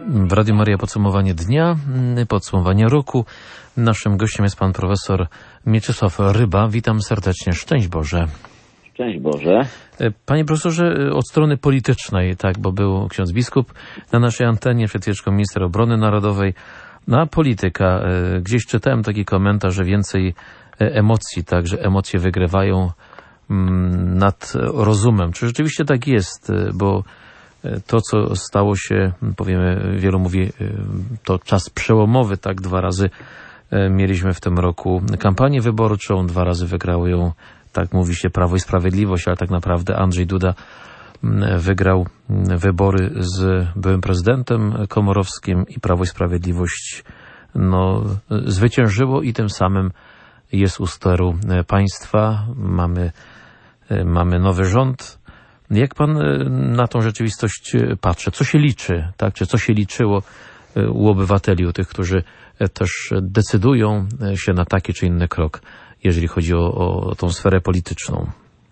W Radiu Maryja podsumowanie dnia, podsumowanie roku. Naszym gościem jest pan profesor Mieczysław Ryba. Witam serdecznie. Szczęść Boże. Szczęść Boże. Panie profesorze, od strony politycznej, tak, bo był ksiądz biskup na naszej antenie, przed chwileczką minister obrony narodowej, a polityka. Gdzieś czytałem taki komentarz, że więcej emocji, tak, że emocje wygrywają nad rozumem. Czy rzeczywiście tak jest? Bo to, co stało się, powiemy, wielu mówi, to czas przełomowy, tak, 2 razy mieliśmy w tym roku kampanię wyborczą, 2 razy wygrało ją, tak mówi się, Prawo i Sprawiedliwość, ale tak naprawdę Andrzej Duda wygrał wybory z byłym prezydentem Komorowskim i Prawo i Sprawiedliwość zwyciężyło i tym samym jest u steru państwa. Mamy nowy rząd. Jak pan na tą rzeczywistość patrzy? Co się liczy, tak? Czy co się liczyło u obywateli, u tych, którzy też decydują się na taki czy inny krok, jeżeli chodzi o tą sferę polityczną?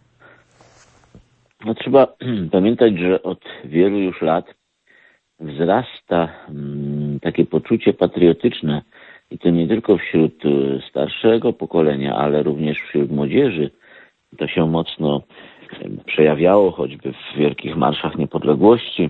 No, trzeba pamiętać, że od wielu już lat wzrasta takie poczucie patriotyczne i to nie tylko wśród starszego pokolenia, ale również wśród młodzieży. To się mocno przejawiało choćby w wielkich marszach niepodległości,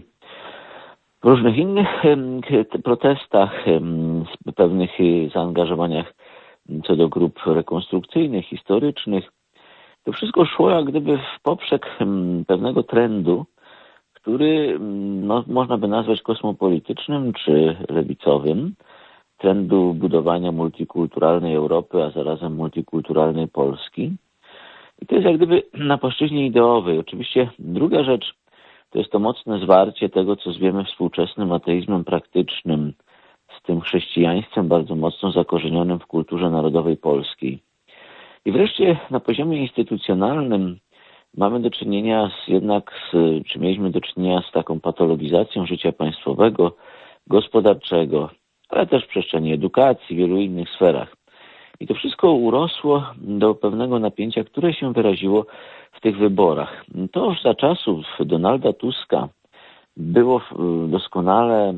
w różnych innych protestach, pewnych zaangażowaniach co do grup rekonstrukcyjnych, historycznych. To wszystko szło jak gdyby w poprzek pewnego trendu, który można by nazwać kosmopolitycznym czy lewicowym, trendu budowania multikulturalnej Europy, a zarazem multikulturalnej Polski. I to jest jak gdyby na płaszczyźnie ideowej. Oczywiście druga rzecz to jest to mocne zwarcie tego, co zwiemy współczesnym ateizmem praktycznym, z tym chrześcijaństwem bardzo mocno zakorzenionym w kulturze narodowej polskiej. I wreszcie na poziomie instytucjonalnym mamy do czynienia mieliśmy do czynienia z taką patologizacją życia państwowego, gospodarczego, ale też w przestrzeni edukacji, w wielu innych sferach. I to wszystko urosło do pewnego napięcia, które się wyraziło w tych wyborach. To już za czasów Donalda Tuska było doskonale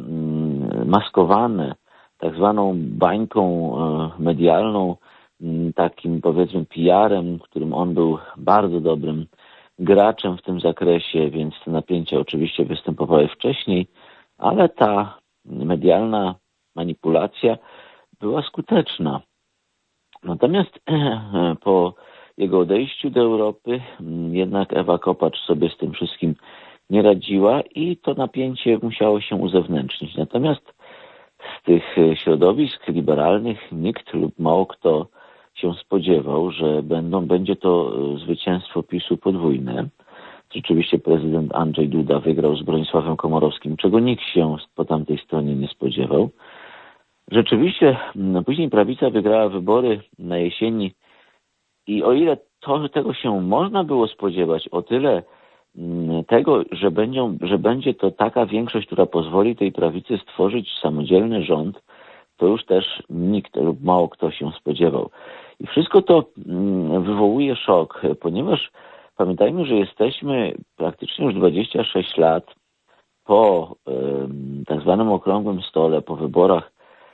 maskowane tak zwaną bańką medialną, takim powiedzmy PR-em, którym on był bardzo dobrym graczem w tym zakresie, więc te napięcia oczywiście występowały wcześniej, ale ta medialna manipulacja była skuteczna. Natomiast po jego odejściu do Europy jednak Ewa Kopacz sobie z tym wszystkim nie radziła i to napięcie musiało się uzewnętrznić. Natomiast z tych środowisk liberalnych nikt lub mało kto się spodziewał, że będzie to zwycięstwo PiS-u podwójne. Rzeczywiście prezydent Andrzej Duda wygrał z Bronisławem Komorowskim, czego nikt się po tamtej stronie nie spodziewał. Rzeczywiście później prawica wygrała wybory na jesieni i o ile tego się można było spodziewać, o tyle tego, że będzie to taka większość, która pozwoli tej prawicy stworzyć samodzielny rząd, to już też nikt lub mało kto się spodziewał. I wszystko to wywołuje szok, ponieważ pamiętajmy, że jesteśmy praktycznie już 26 lat po tak zwanym okrągłym stole, po wyborach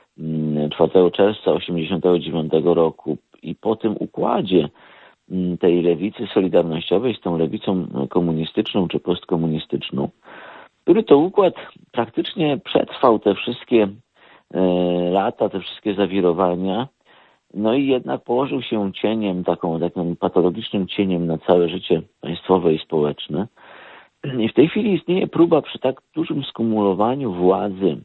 4 czerwca 1989 roku i po tym układzie tej lewicy solidarnościowej z tą lewicą komunistyczną czy postkomunistyczną, który to układ praktycznie przetrwał te wszystkie lata, te wszystkie zawirowania, no i jednak położył się cieniem, takim patologicznym cieniem na całe życie państwowe i społeczne. I w tej chwili istnieje próba przy tak dużym skumulowaniu władzy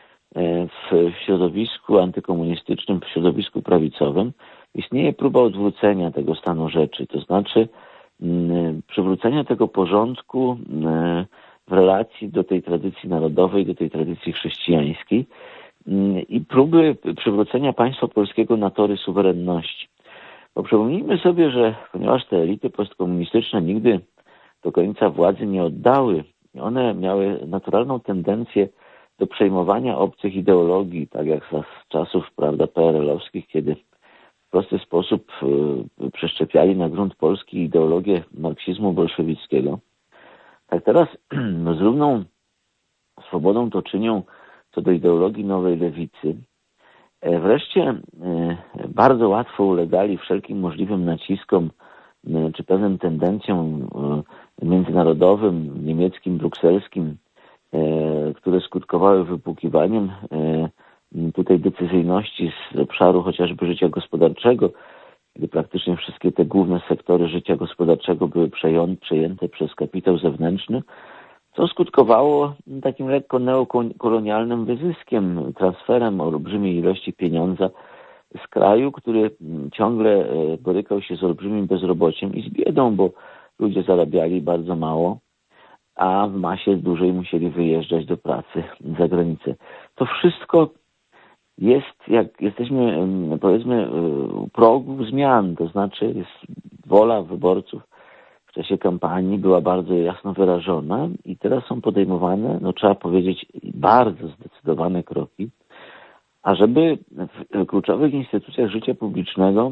w środowisku antykomunistycznym, w środowisku prawicowym, istnieje próba odwrócenia tego stanu rzeczy, to znaczy przywrócenia tego porządku w relacji do tej tradycji narodowej, do tej tradycji chrześcijańskiej i próby przywrócenia państwa polskiego na tory suwerenności. Bo przypomnijmy sobie, że ponieważ te elity postkomunistyczne nigdy do końca władzy nie oddały, one miały naturalną tendencję do przejmowania obcych ideologii, tak jak z czasów, prawda, PRL-ówskich, kiedy w prosty sposób przeszczepiali na grunt polski ideologię marksizmu bolszewickiego. Tak teraz z równą swobodą to czynią co do ideologii nowej lewicy. Wreszcie bardzo łatwo ulegali wszelkim możliwym naciskom czy pewnym tendencjom międzynarodowym, niemieckim, brukselskim, które skutkowały wypłukiwaniem tutaj decyzyjności z obszaru chociażby życia gospodarczego, gdy praktycznie wszystkie te główne sektory życia gospodarczego były przejęte przez kapitał zewnętrzny, co skutkowało takim lekko neokolonialnym wyzyskiem, transferem olbrzymiej ilości pieniądza z kraju, który ciągle borykał się z olbrzymim bezrobociem i z biedą, bo ludzie zarabiali bardzo mało, a w masie dużej musieli wyjeżdżać do pracy za granicę. To wszystko jest, jak jesteśmy, powiedzmy, u progu zmian, to znaczy jest wola wyborców w czasie kampanii była bardzo jasno wyrażona i teraz są podejmowane, trzeba powiedzieć, bardzo zdecydowane kroki, ażeby w kluczowych instytucjach życia publicznego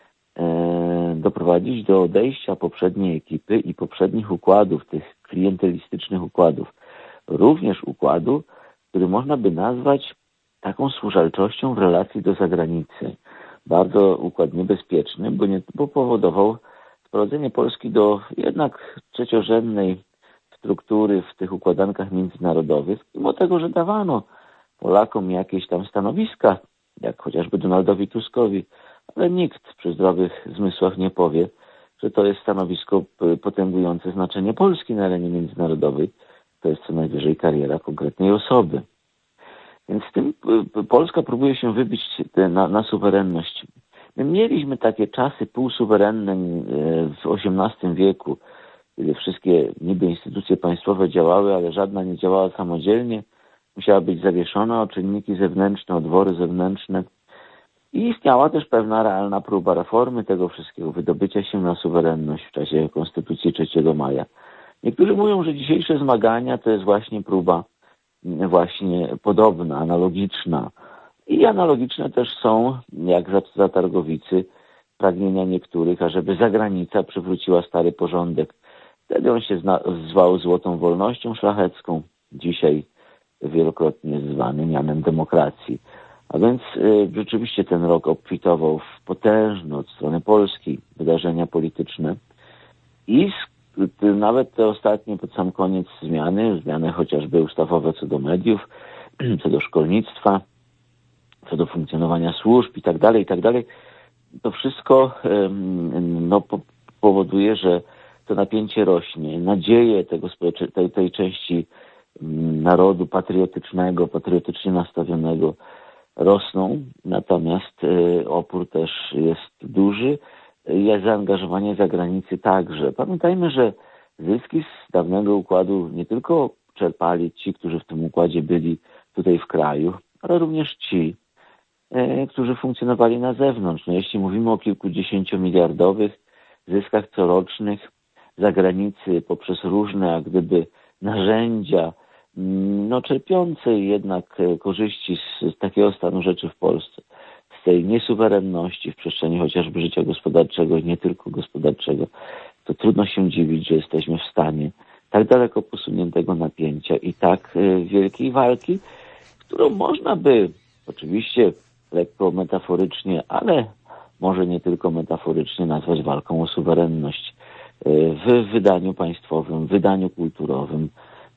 doprowadzić do odejścia poprzedniej ekipy i poprzednich układów, tych klientelistycznych układów. Również układu, który można by nazwać taką służalczością w relacji do zagranicy. Bardzo układ niebezpieczny, bo powodował wprowadzenie Polski do jednak trzeciorzędnej struktury w tych układankach międzynarodowych, mimo tego, że dawano Polakom jakieś tam stanowiska, jak chociażby Donaldowi Tuskowi, ale nikt przy zdrowych zmysłach nie powie, że to jest stanowisko potęgujące znaczenie Polski na arenie międzynarodowej. To jest co najwyżej kariera konkretnej osoby. Więc z tym Polska próbuje się wybić na suwerenność. My mieliśmy takie czasy półsuwerenne w XVIII wieku, kiedy wszystkie niby instytucje państwowe działały, ale żadna nie działała samodzielnie. Musiała być zawieszona o czynniki zewnętrzne, o dwory zewnętrzne. I istniała też pewna realna próba reformy tego wszystkiego, wydobycia się na suwerenność w czasie Konstytucji 3 maja. Niektórzy mówią, że dzisiejsze zmagania to jest właśnie próba właśnie podobna, analogiczna. I analogiczne też są, jak za Targowicy, pragnienia niektórych, ażeby zagranica przywróciła stary porządek. Wtedy on się zwał złotą wolnością szlachecką, dzisiaj wielokrotnie zwany mianem demokracji. A więc rzeczywiście ten rok obfitował w potężne od strony polskiej wydarzenia polityczne i nawet te ostatnie pod sam koniec zmiany chociażby ustawowe co do mediów, co do szkolnictwa, co do funkcjonowania służb i tak dalej, to wszystko powoduje, że to napięcie rośnie. Nadzieje tej części narodu patriotycznego, patriotycznie nastawionego rosną, natomiast opór też jest duży. Jest zaangażowanie zagranicy także. Pamiętajmy, że zyski z dawnego układu nie tylko czerpali ci, którzy w tym układzie byli tutaj w kraju, ale również ci, którzy funkcjonowali na zewnątrz. Jeśli mówimy o kilkudziesięciomiliardowych zyskach corocznych zagranicy poprzez różne jak gdyby narzędzia, czerpiące jednak korzyści z takiego stanu rzeczy w Polsce, z tej niesuwerenności w przestrzeni chociażby życia gospodarczego i nie tylko gospodarczego, to trudno się dziwić, że jesteśmy w stanie tak daleko posuniętego napięcia i tak wielkiej walki, którą można by oczywiście lekko metaforycznie, ale może nie tylko metaforycznie nazwać walką o suwerenność w wydaniu państwowym, w wydaniu kulturowym,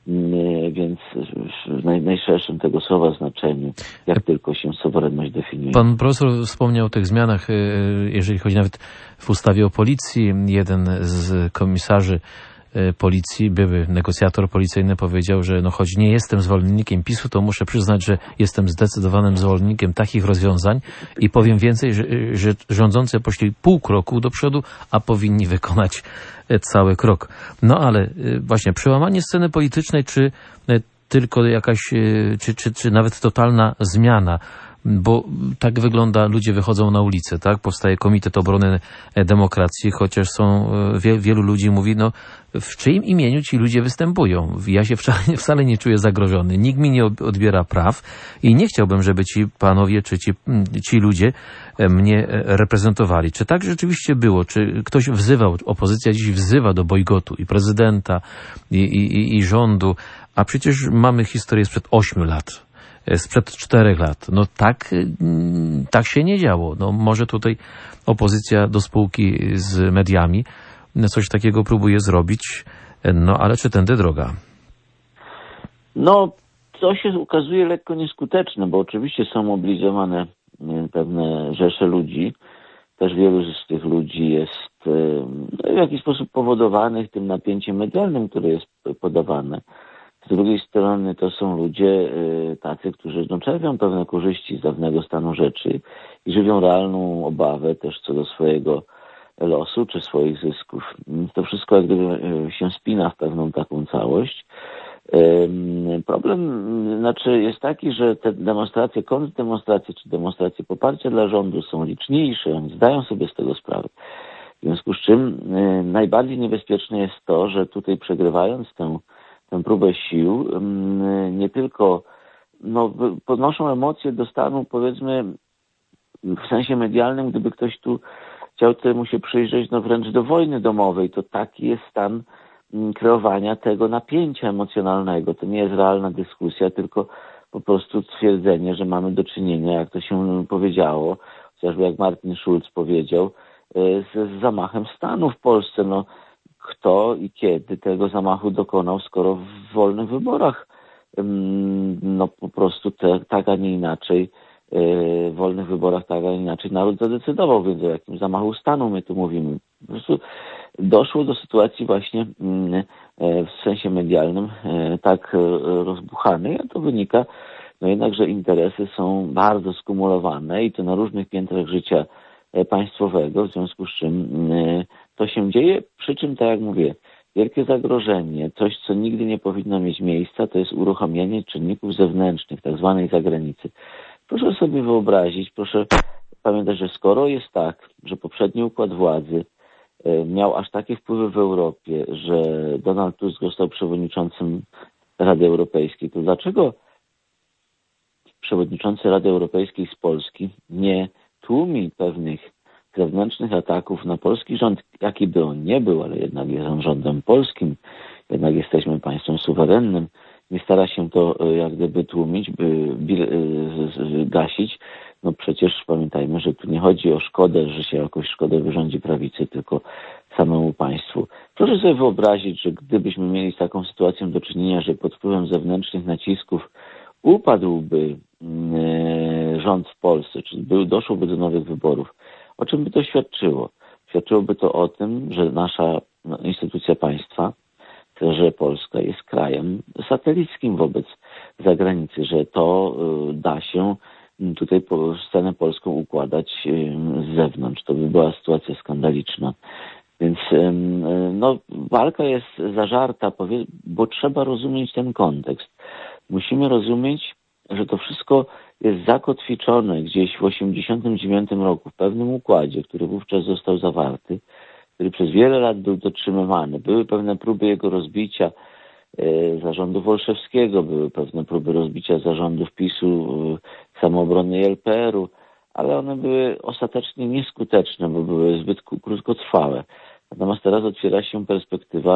więc w najszerszym tego słowa znaczeniu, jak tylko się suwerenność definiuje. Pan profesor wspomniał o tych zmianach, jeżeli chodzi nawet w ustawie o policji. Jeden z komisarzy policji, były negocjator policyjny, powiedział, że choć nie jestem zwolennikiem PiS-u, to muszę przyznać, że jestem zdecydowanym zwolennikiem takich rozwiązań i powiem więcej, że rządzący poszli pół kroku do przodu, a powinni wykonać cały krok. Ale właśnie przełamanie sceny politycznej, czy tylko jakaś, czy nawet totalna zmiana, bo tak wygląda, ludzie wychodzą na ulicę, tak? Powstaje Komitet Obrony Demokracji, chociaż wielu ludzi mówi, w czyim imieniu ci ludzie występują? Ja się wcale nie czuję zagrożony, nikt mi nie odbiera praw i nie chciałbym, żeby ci panowie, czy ci ludzie mnie reprezentowali. Czy tak rzeczywiście było? Czy ktoś wzywał, opozycja dziś wzywa do bojkotu i prezydenta, i rządu, a przecież mamy historię sprzed 8 lat. sprzed 4 lat. No tak się nie działo. No może tutaj opozycja do spółki z mediami coś takiego próbuje zrobić, no ale czy tędy droga? No, to się ukazuje lekko nieskuteczne, bo oczywiście są mobilizowane pewne rzesze ludzi. Też wielu z tych ludzi jest w jakiś sposób powodowanych tym napięciem medialnym, które jest podawane. Z drugiej strony to są ludzie tacy, którzy czerpią pewne korzyści z dawnego stanu rzeczy i żywią realną obawę też co do swojego losu czy swoich zysków. To wszystko jak gdyby się spina w pewną taką całość. Problem jest taki, że te demonstracje, kontrdemonstracje czy demonstracje poparcia dla rządu są liczniejsze, oni zdają sobie z tego sprawę. W związku z czym najbardziej niebezpieczne jest to, że tutaj przegrywając tę próbę sił, nie tylko podnoszą emocje do stanu, powiedzmy, w sensie medialnym, gdyby ktoś tu chciał temu się przyjrzeć, wręcz do wojny domowej, to taki jest stan kreowania tego napięcia emocjonalnego. To nie jest realna dyskusja, tylko po prostu twierdzenie, że mamy do czynienia, jak to się powiedziało, chociażby jak Martin Schulz powiedział, z zamachem stanu w Polsce. Kto i kiedy tego zamachu dokonał, skoro w wolnych wyborach po prostu tak, a nie inaczej, w wolnych wyborach tak, a nie inaczej naród zadecydował, więc o jakim zamachu stanu my tu mówimy. Po prostu doszło do sytuacji właśnie w sensie medialnym tak rozbuchanej, a to wynika jednak, że interesy są bardzo skumulowane i to na różnych piętrach życia państwowego, w związku z czym to się dzieje, przy czym, tak jak mówię, wielkie zagrożenie, coś, co nigdy nie powinno mieć miejsca, to jest uruchamianie czynników zewnętrznych, tak zwanej zagranicy. Proszę sobie wyobrazić, proszę pamiętać, że skoro jest tak, że poprzedni układ władzy miał aż takie wpływy w Europie, że Donald Tusk został przewodniczącym Rady Europejskiej, to dlaczego przewodniczący Rady Europejskiej z Polski nie tłumi pewnych zewnętrznych ataków na polski rząd, jaki by on nie był, ale jednak jest on rządem polskim, jednak jesteśmy państwem suwerennym, nie stara się to jak gdyby tłumić, by gasić. Przecież pamiętajmy, że tu nie chodzi o szkodę, że się jakąś szkodę wyrządzi prawicy, tylko samemu państwu. Proszę sobie wyobrazić, że gdybyśmy mieli z taką sytuacją do czynienia, że pod wpływem zewnętrznych nacisków upadłby rząd w Polsce, czyli doszłoby do nowych wyborów. O czym by to świadczyło? Świadczyłoby to o tym, że nasza instytucja państwa, że Polska jest krajem satelickim wobec zagranicy, że to da się tutaj scenę polską układać z zewnątrz. To by była sytuacja skandaliczna. Więc walka jest zażarta, bo trzeba rozumieć ten kontekst. Musimy rozumieć, że to wszystko jest zakotwiczone gdzieś w 1989 roku w pewnym układzie, który wówczas został zawarty, który przez wiele lat był dotrzymywany. Były pewne próby jego rozbicia zarządu Wolszewskiego, były pewne próby rozbicia zarządów PiS-u, Samoobrony i LPR-u, ale one były ostatecznie nieskuteczne, bo były zbyt krótkotrwałe. Natomiast teraz otwiera się perspektywa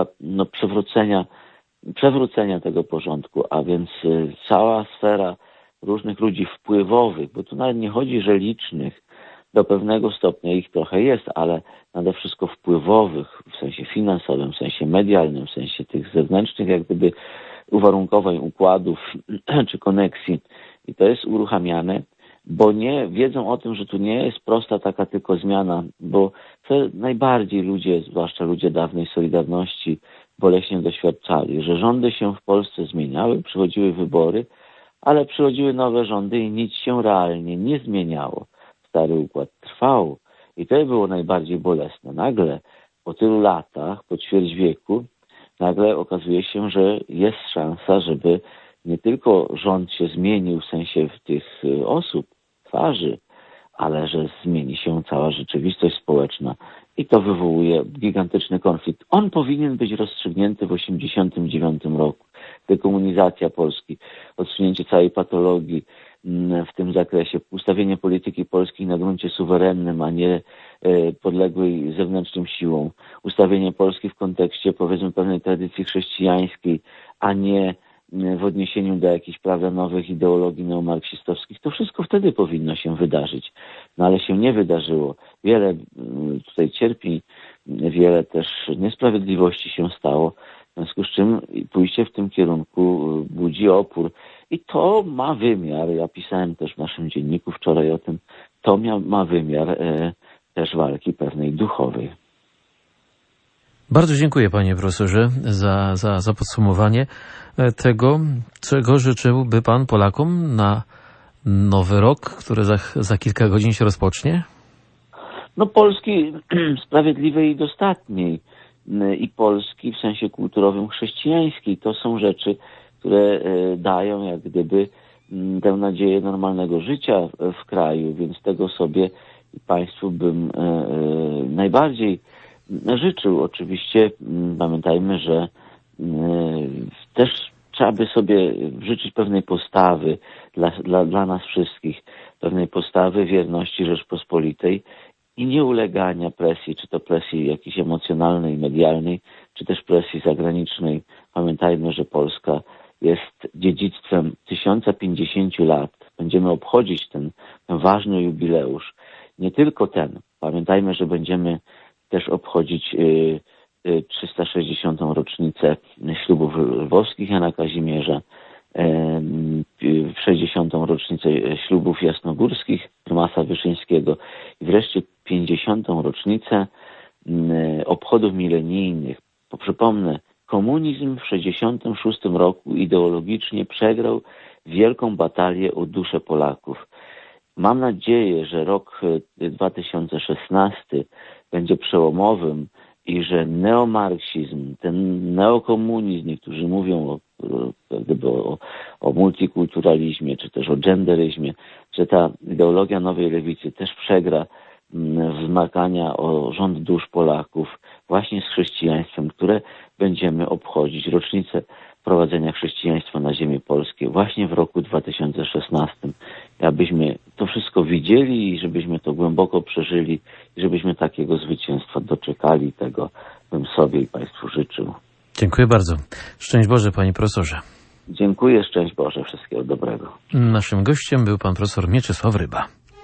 przewrócenia tego porządku, a więc cała sfera różnych ludzi wpływowych, bo tu nawet nie chodzi, że licznych, do pewnego stopnia ich trochę jest, ale nade wszystko wpływowych w sensie finansowym, w sensie medialnym, w sensie tych zewnętrznych jak gdyby uwarunkowań, układów czy koneksji. I to jest uruchamiane, bo nie wiedzą o tym, że tu nie jest prosta taka tylko zmiana, bo to najbardziej ludzie, zwłaszcza ludzie dawnej Solidarności, boleśnie doświadczali, że rządy się w Polsce zmieniały, przychodziły wybory, ale przychodziły nowe rządy i nic się realnie nie zmieniało. Stary układ trwał i to było najbardziej bolesne. Nagle po tylu latach, po ćwierć wieku, nagle okazuje się, że jest szansa, żeby nie tylko rząd się zmienił w sensie tych osób, twarzy, ale że zmieni się cała rzeczywistość społeczna i to wywołuje gigantyczny konflikt. On powinien być rozstrzygnięty w 1989 roku. Dekomunizacja Polski, odsunięcie całej patologii w tym zakresie, ustawienie polityki polskiej na gruncie suwerennym, a nie podległej zewnętrznym siłom, ustawienie Polski w kontekście, powiedzmy, pewnej tradycji chrześcijańskiej, a nie w odniesieniu do jakichś, prawda, nowych ideologii neomarksistowskich. To wszystko wtedy powinno się wydarzyć. No ale się nie wydarzyło. Wiele tutaj cierpień, wiele też niesprawiedliwości się stało. W związku z czym pójście w tym kierunku budzi opór. I to ma wymiar, ja pisałem też w naszym dzienniku wczoraj o tym, to ma wymiar też walki pewnej duchowej. Bardzo dziękuję, panie profesorze, za podsumowanie tego, czego życzyłby pan Polakom na nowy rok, który za kilka godzin się rozpocznie? No Polski sprawiedliwej i dostatniej. I Polski w sensie kulturowym chrześcijańskiej. To są rzeczy, które dają jak gdyby tę nadzieję normalnego życia w kraju, więc tego sobie i państwu bym najbardziej życzył. Oczywiście pamiętajmy, że też trzeba by sobie życzyć pewnej postawy dla nas wszystkich, pewnej postawy wierności Rzeczpospolitej i nieulegania presji, czy to presji jakiejś emocjonalnej, medialnej, czy też presji zagranicznej. Pamiętajmy, że Polska jest dziedzictwem 1050 lat. Będziemy obchodzić ten ważny jubileusz. Nie tylko ten. Pamiętajmy, że będziemy też obchodzić 360. rocznicę ślubów lwowskich Jana Kazimierza, 60. rocznicę ślubów jasnogórskich Prymasa Wyszyńskiego i wreszcie 50. rocznicę obchodów milenijnych. Przypomnę, komunizm w 66 roku ideologicznie przegrał wielką batalię o duszę Polaków. Mam nadzieję, że rok 2016 będzie przełomowym i że neomarksizm, ten neokomunizm, niektórzy mówią o multikulturalizmie, czy też o genderyzmie, że ta ideologia nowej lewicy też przegra wzmagania o rząd dusz Polaków właśnie z chrześcijaństwem, które będziemy obchodzić rocznicę wprowadzenia chrześcijaństwa na ziemię polskie właśnie w roku 2016. Abyśmy to wszystko widzieli i żebyśmy to głęboko przeżyli i żebyśmy takiego zwycięstwa doczekali. Tego bym sobie i państwu życzył. Dziękuję bardzo. Szczęść Boże, panie profesorze. Dziękuję, szczęść Boże, wszystkiego dobrego. Naszym gościem był pan profesor Mieczysław Ryba.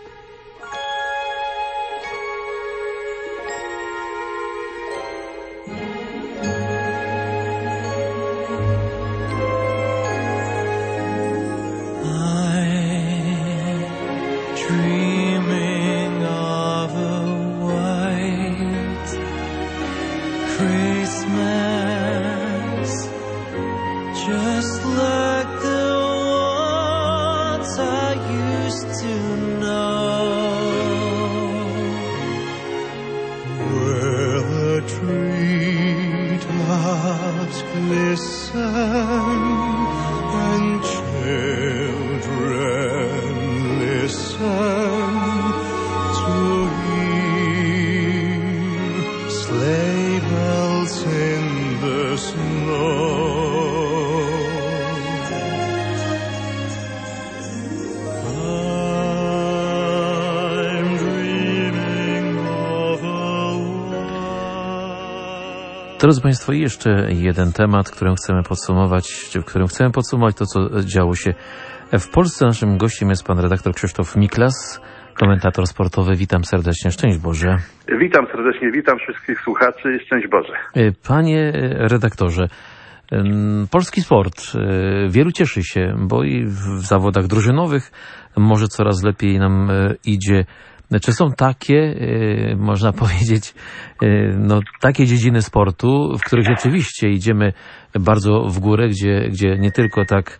Drodzy Państwo, jeszcze jeden temat, którym chcemy podsumować to, co działo się w Polsce. Naszym gościem jest pan redaktor Krzysztof Miklas, komentator sportowy. Witam serdecznie, szczęść Boże. Witam serdecznie, witam wszystkich słuchaczy, szczęść Boże. Panie redaktorze, polski sport wielu cieszy się, bo i w zawodach drużynowych może coraz lepiej nam idzie. Czy są takie, można powiedzieć, takie dziedziny sportu, w których rzeczywiście idziemy bardzo w górę, gdzie nie tylko tak,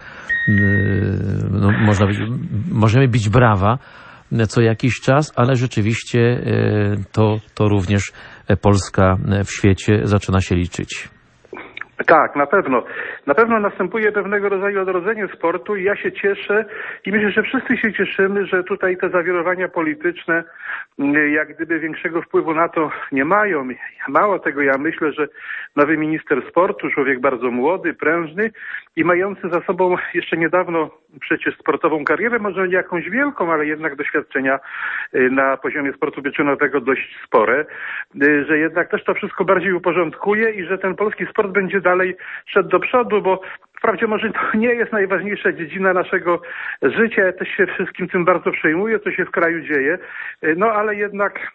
możemy bić brawa co jakiś czas, ale rzeczywiście to również Polska w świecie zaczyna się liczyć. Tak, na pewno. Na pewno następuje pewnego rodzaju odrodzenie sportu i ja się cieszę i myślę, że wszyscy się cieszymy, że tutaj te zawirowania polityczne jak gdyby większego wpływu na to nie mają. Mało tego, ja myślę, że nowy minister sportu, człowiek bardzo młody, prężny i mający za sobą jeszcze niedawno przecież sportową karierę, może nie jakąś wielką, ale jednak doświadczenia na poziomie sportu wyczynowego dość spore, że jednak też to wszystko bardziej uporządkuje i że ten polski sport będzie dalej szedł do przodu, bo wprawdzie może to nie jest najważniejsza dziedzina naszego życia, ja też się wszystkim tym bardzo przejmuję, co się w kraju dzieje, no ale jednak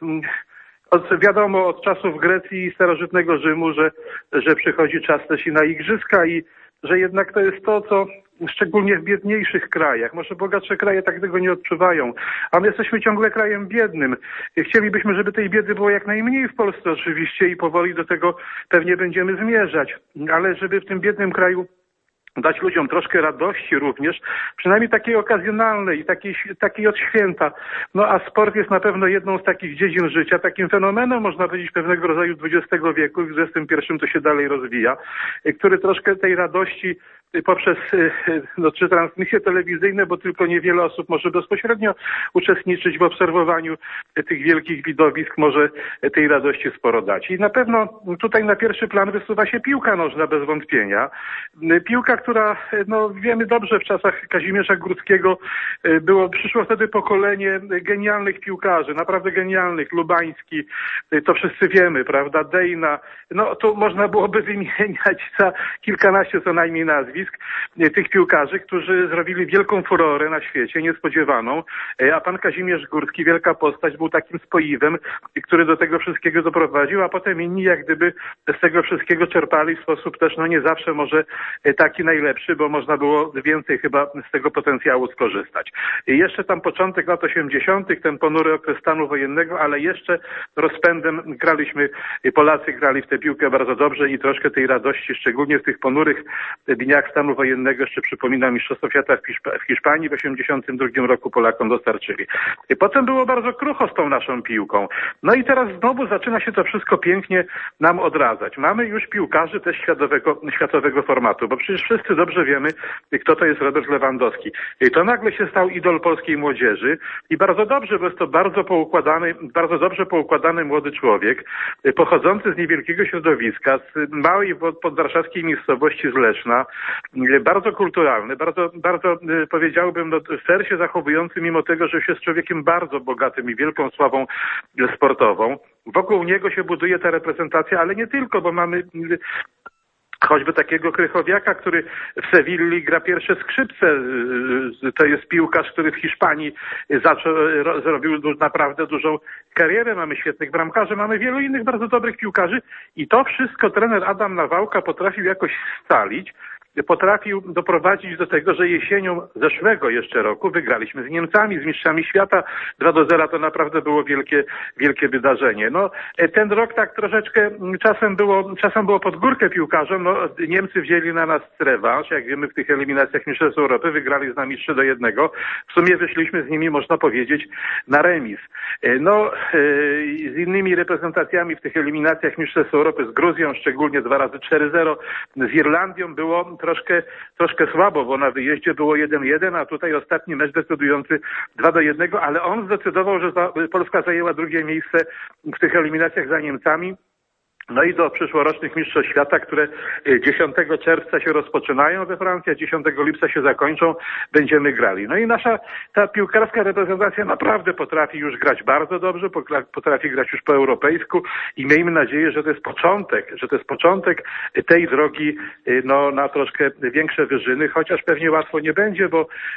wiadomo od czasów Grecji i starożytnego Rzymu, że przychodzi czas też i na igrzyska i że jednak to jest to, co szczególnie w biedniejszych krajach, może bogatsze kraje tak tego nie odczuwają, a my jesteśmy ciągle krajem biednym. Chcielibyśmy, żeby tej biedy było jak najmniej w Polsce oczywiście i powoli do tego pewnie będziemy zmierzać, ale żeby w tym biednym kraju dać ludziom troszkę radości również, przynajmniej takiej okazjonalnej, takiej od święta. No a sport jest na pewno jedną z takich dziedzin życia, takim fenomenem, można powiedzieć, pewnego rodzaju XX wieku i w XXI to się dalej rozwija, który troszkę tej radości poprzez czy transmisje telewizyjne, bo tylko niewiele osób może bezpośrednio uczestniczyć w obserwowaniu tych wielkich widowisk, może tej radości sporo dać. I na pewno tutaj na pierwszy plan wysuwa się piłka nożna bez wątpienia. Piłka, która, no wiemy dobrze, w czasach Kazimierza Górskiego przyszło wtedy pokolenie genialnych piłkarzy, naprawdę genialnych, Lubański, to wszyscy wiemy, prawda, Dejna, no tu można byłoby wymieniać za kilkanaście co najmniej nazwisk tych piłkarzy, którzy zrobili wielką furorę na świecie, niespodziewaną, a pan Kazimierz Górski, wielka postać, był takim spoiwem, który do tego wszystkiego doprowadził, a potem inni jak gdyby z tego wszystkiego czerpali w sposób też, no nie zawsze może taki najlepszy, bo można było więcej chyba z tego potencjału skorzystać. I jeszcze tam początek lat 80., ten ponury okres stanu wojennego, ale jeszcze rozpędem Polacy grali w tę piłkę bardzo dobrze i troszkę tej radości, szczególnie w tych ponurych dniach stanu wojennego, jeszcze przypominam, Mistrzostwo Świata w Hiszpanii w 82 roku Polakom dostarczyli. I potem było bardzo krucho z tą naszą piłką. No i teraz znowu zaczyna się to wszystko pięknie nam odradzać. Mamy już piłkarzy też światowego formatu, bo przecież wszyscy dobrze wiemy, kto to jest Robert Lewandowski. I to nagle się stał idol polskiej młodzieży i bardzo dobrze, bo jest to bardzo dobrze poukładany młody człowiek, pochodzący z niewielkiego środowiska, z małej podwarszawskiej miejscowości z Leszna, bardzo kulturalny, bardzo powiedziałbym, fair się zachowujący, mimo tego, że już jest człowiekiem bardzo bogatym i wielką sławą sportową. Wokół niego się buduje ta reprezentacja, ale nie tylko, bo mamy choćby takiego Krychowiaka, który w Sewilli gra pierwsze skrzypce. To jest piłkarz, który w Hiszpanii zrobił naprawdę dużą karierę. Mamy świetnych bramkarzy, mamy wielu innych bardzo dobrych piłkarzy i to wszystko trener Adam Nawałka potrafił jakoś scalić. Potrafił doprowadzić do tego, że jesienią zeszłego jeszcze roku wygraliśmy z Niemcami, z mistrzami świata 2-0. To naprawdę było wielkie wydarzenie. No, ten rok tak troszeczkę czasem było pod górkę piłkarzom. No, Niemcy wzięli na nas rewanż, jak wiemy w tych eliminacjach Mistrzostw Europy, wygrali z nami 3-1. W sumie wyszliśmy z nimi, można powiedzieć, na remis. No, z innymi reprezentacjami w tych eliminacjach Mistrzostw Europy, z Gruzją szczególnie 2 razy 4-0, z Irlandią było troszkę słabo, bo na wyjeździe było 1-1, a tutaj ostatni mecz decydujący 2-1, ale on zdecydował, że Polska zajęła drugie miejsce w tych eliminacjach za Niemcami. No i do przyszłorocznych Mistrzostw Świata, które 10 czerwca się rozpoczynają we Francji, a 10 lipca się zakończą, będziemy grali. No i ta piłkarska reprezentacja naprawdę potrafi już grać bardzo dobrze, potrafi grać już po europejsku i miejmy nadzieję, że to jest początek tej drogi na troszkę większe wyżyny, chociaż pewnie łatwo nie będzie,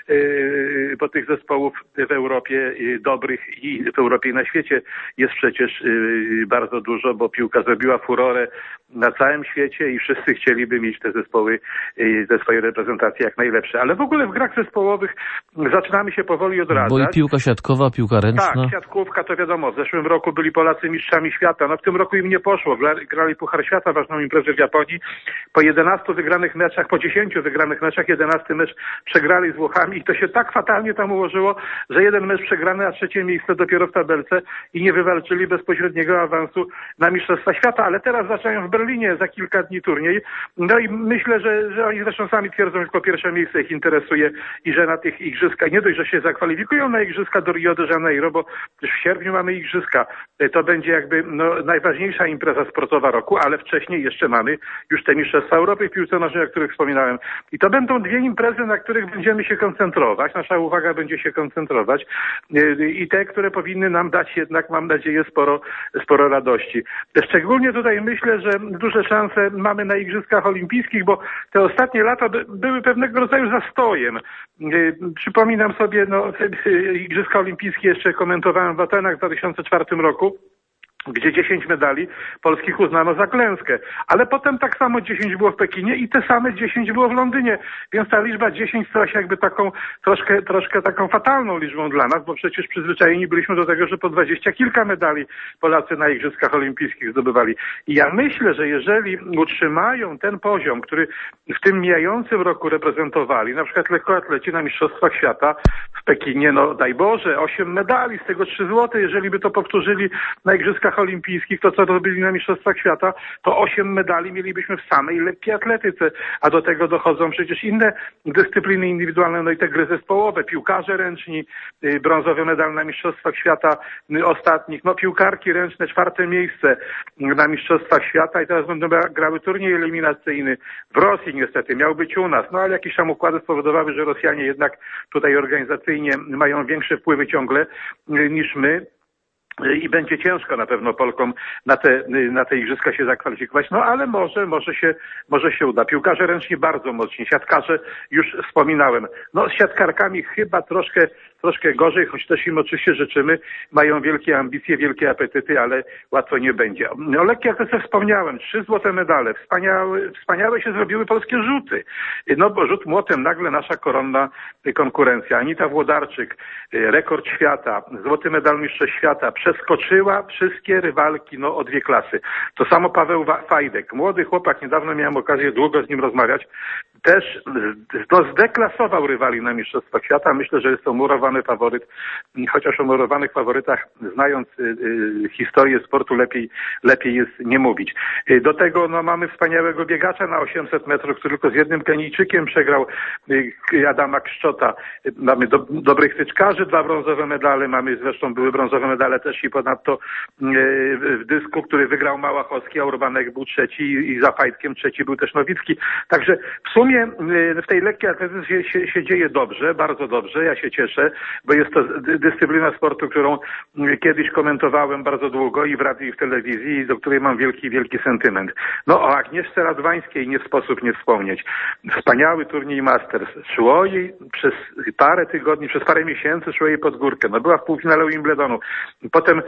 bo tych zespołów w Europie dobrych i w Europie i na świecie jest przecież bardzo dużo, bo piłka zrobiła furorę na całym świecie i wszyscy chcieliby mieć te zespoły ze swojej reprezentacji jak najlepsze. Ale w ogóle w grach zespołowych zaczynamy się powoli odradzać. Bo i piłka siatkowa, piłka ręczna. Tak, siatkówka to wiadomo. W zeszłym roku byli Polacy mistrzami świata. No w tym roku im nie poszło. Grali Puchar Świata, ważną imprezę w Japonii. Po 11 wygranych meczach, po 10 wygranych meczach, 11 mecz przegrali z Włochami i to się tak fatalnie tam ułożyło, że jeden mecz przegrany, a trzecie miejsce dopiero w tabelce i nie wywalczyli bezpośredniego awansu na Mistrzostwa Świata. ale teraz zaczynają w Berlinie za kilka dni turniej. No i myślę, że oni zresztą sami twierdzą, że tylko pierwsze miejsce ich interesuje i że na tych igrzyskach, nie dość, że się zakwalifikują na igrzyska do Rio de Janeiro, bo już w sierpniu mamy igrzyska. To będzie jakby najważniejsza impreza sportowa roku, ale wcześniej jeszcze mamy już te Mistrzostwa Europy w piłce nożnej, o których wspominałem. I to będą dwie imprezy, na których będziemy się koncentrować. Nasza uwaga będzie się koncentrować i te, które powinny nam dać jednak, mam nadzieję, sporo radości. Szczególnie tutaj myślę, że duże szanse mamy na Igrzyskach Olimpijskich, bo te ostatnie lata były pewnego rodzaju zastojem. Przypominam sobie, Igrzyska Olimpijskie jeszcze komentowałem w Atenach w 2004 roku, gdzie 10 medali polskich uznano za klęskę. Ale potem tak samo 10 było w Pekinie i te same 10 było w Londynie. Więc ta liczba 10 stała się jakby taką troszkę taką fatalną liczbą dla nas, bo przecież przyzwyczajeni byliśmy do tego, że po 20 kilka medali Polacy na Igrzyskach Olimpijskich zdobywali. I ja myślę, że jeżeli utrzymają ten poziom, który w tym mijającym roku reprezentowali, na przykład lekkoatleci na Mistrzostwach Świata w Pekinie, daj Boże, 8 medali, z tego 3 złote, jeżeli by to powtórzyli na Igrzyskach Olimpijskich, to co robili na Mistrzostwach Świata, to 8 medali mielibyśmy w samej lekkiej atletyce, a do tego dochodzą przecież inne dyscypliny indywidualne, i te gry zespołowe, piłkarze ręczni, brązowy medal na Mistrzostwach Świata ostatnich, piłkarki ręczne, 4. miejsce na Mistrzostwach Świata i teraz będą grały turniej eliminacyjny w Rosji niestety, miał być u nas, ale jakieś tam układy spowodowały, że Rosjanie jednak tutaj organizacyjnie mają większe wpływy ciągle niż my. I będzie ciężko na pewno Polkom na te igrzyska się zakwalifikować, ale może się uda. Piłkarze ręczni bardzo mocni, siatkarze już wspominałem. Z siatkarkami chyba troszkę gorzej, choć też im oczywiście życzymy. Mają wielkie ambicje, wielkie apetyty, ale łatwo nie będzie. Lekkie atletyce wspomniałem, 3 złote medale. Wspaniałe się zrobiły polskie rzuty. Bo rzut młotem nagle nasza koronna konkurencja. Anita Włodarczyk, rekord świata, złoty medal mistrzostw świata, przeskoczyła wszystkie rywalki o 2 klasy. To samo Paweł Fajdek, młody chłopak, niedawno miałem okazję długo z nim rozmawiać, też zdeklasował rywali na Mistrzostwach Świata. Myślę, że jest to murowany faworyt, chociaż o murowanych faworytach, znając historię sportu, lepiej jest nie mówić. Do tego mamy wspaniałego biegacza na 800 metrów, który tylko z jednym Kenijczykiem przegrał, Adama Kszczota. Mamy dobrych tyczkarzy, 2 brązowe medale, zresztą były brązowe medale też i ponadto w dysku, który wygrał Małachowski, a Urbanek był 3 i za Fajdkiem 3 był też Nowicki. Także w sumie w tej lekkiej atletyce się dzieje dobrze, bardzo dobrze, ja się cieszę, bo jest to dyscyplina sportu, którą kiedyś komentowałem bardzo długo i w radiu, i w telewizji, do której mam wielki sentyment. O Agnieszce Radwańskiej nie sposób nie wspomnieć. Wspaniały turniej Masters. Szło jej przez parę tygodni, przez parę miesięcy szło jej pod górkę. Była w półfinale Wimbledonu. Potem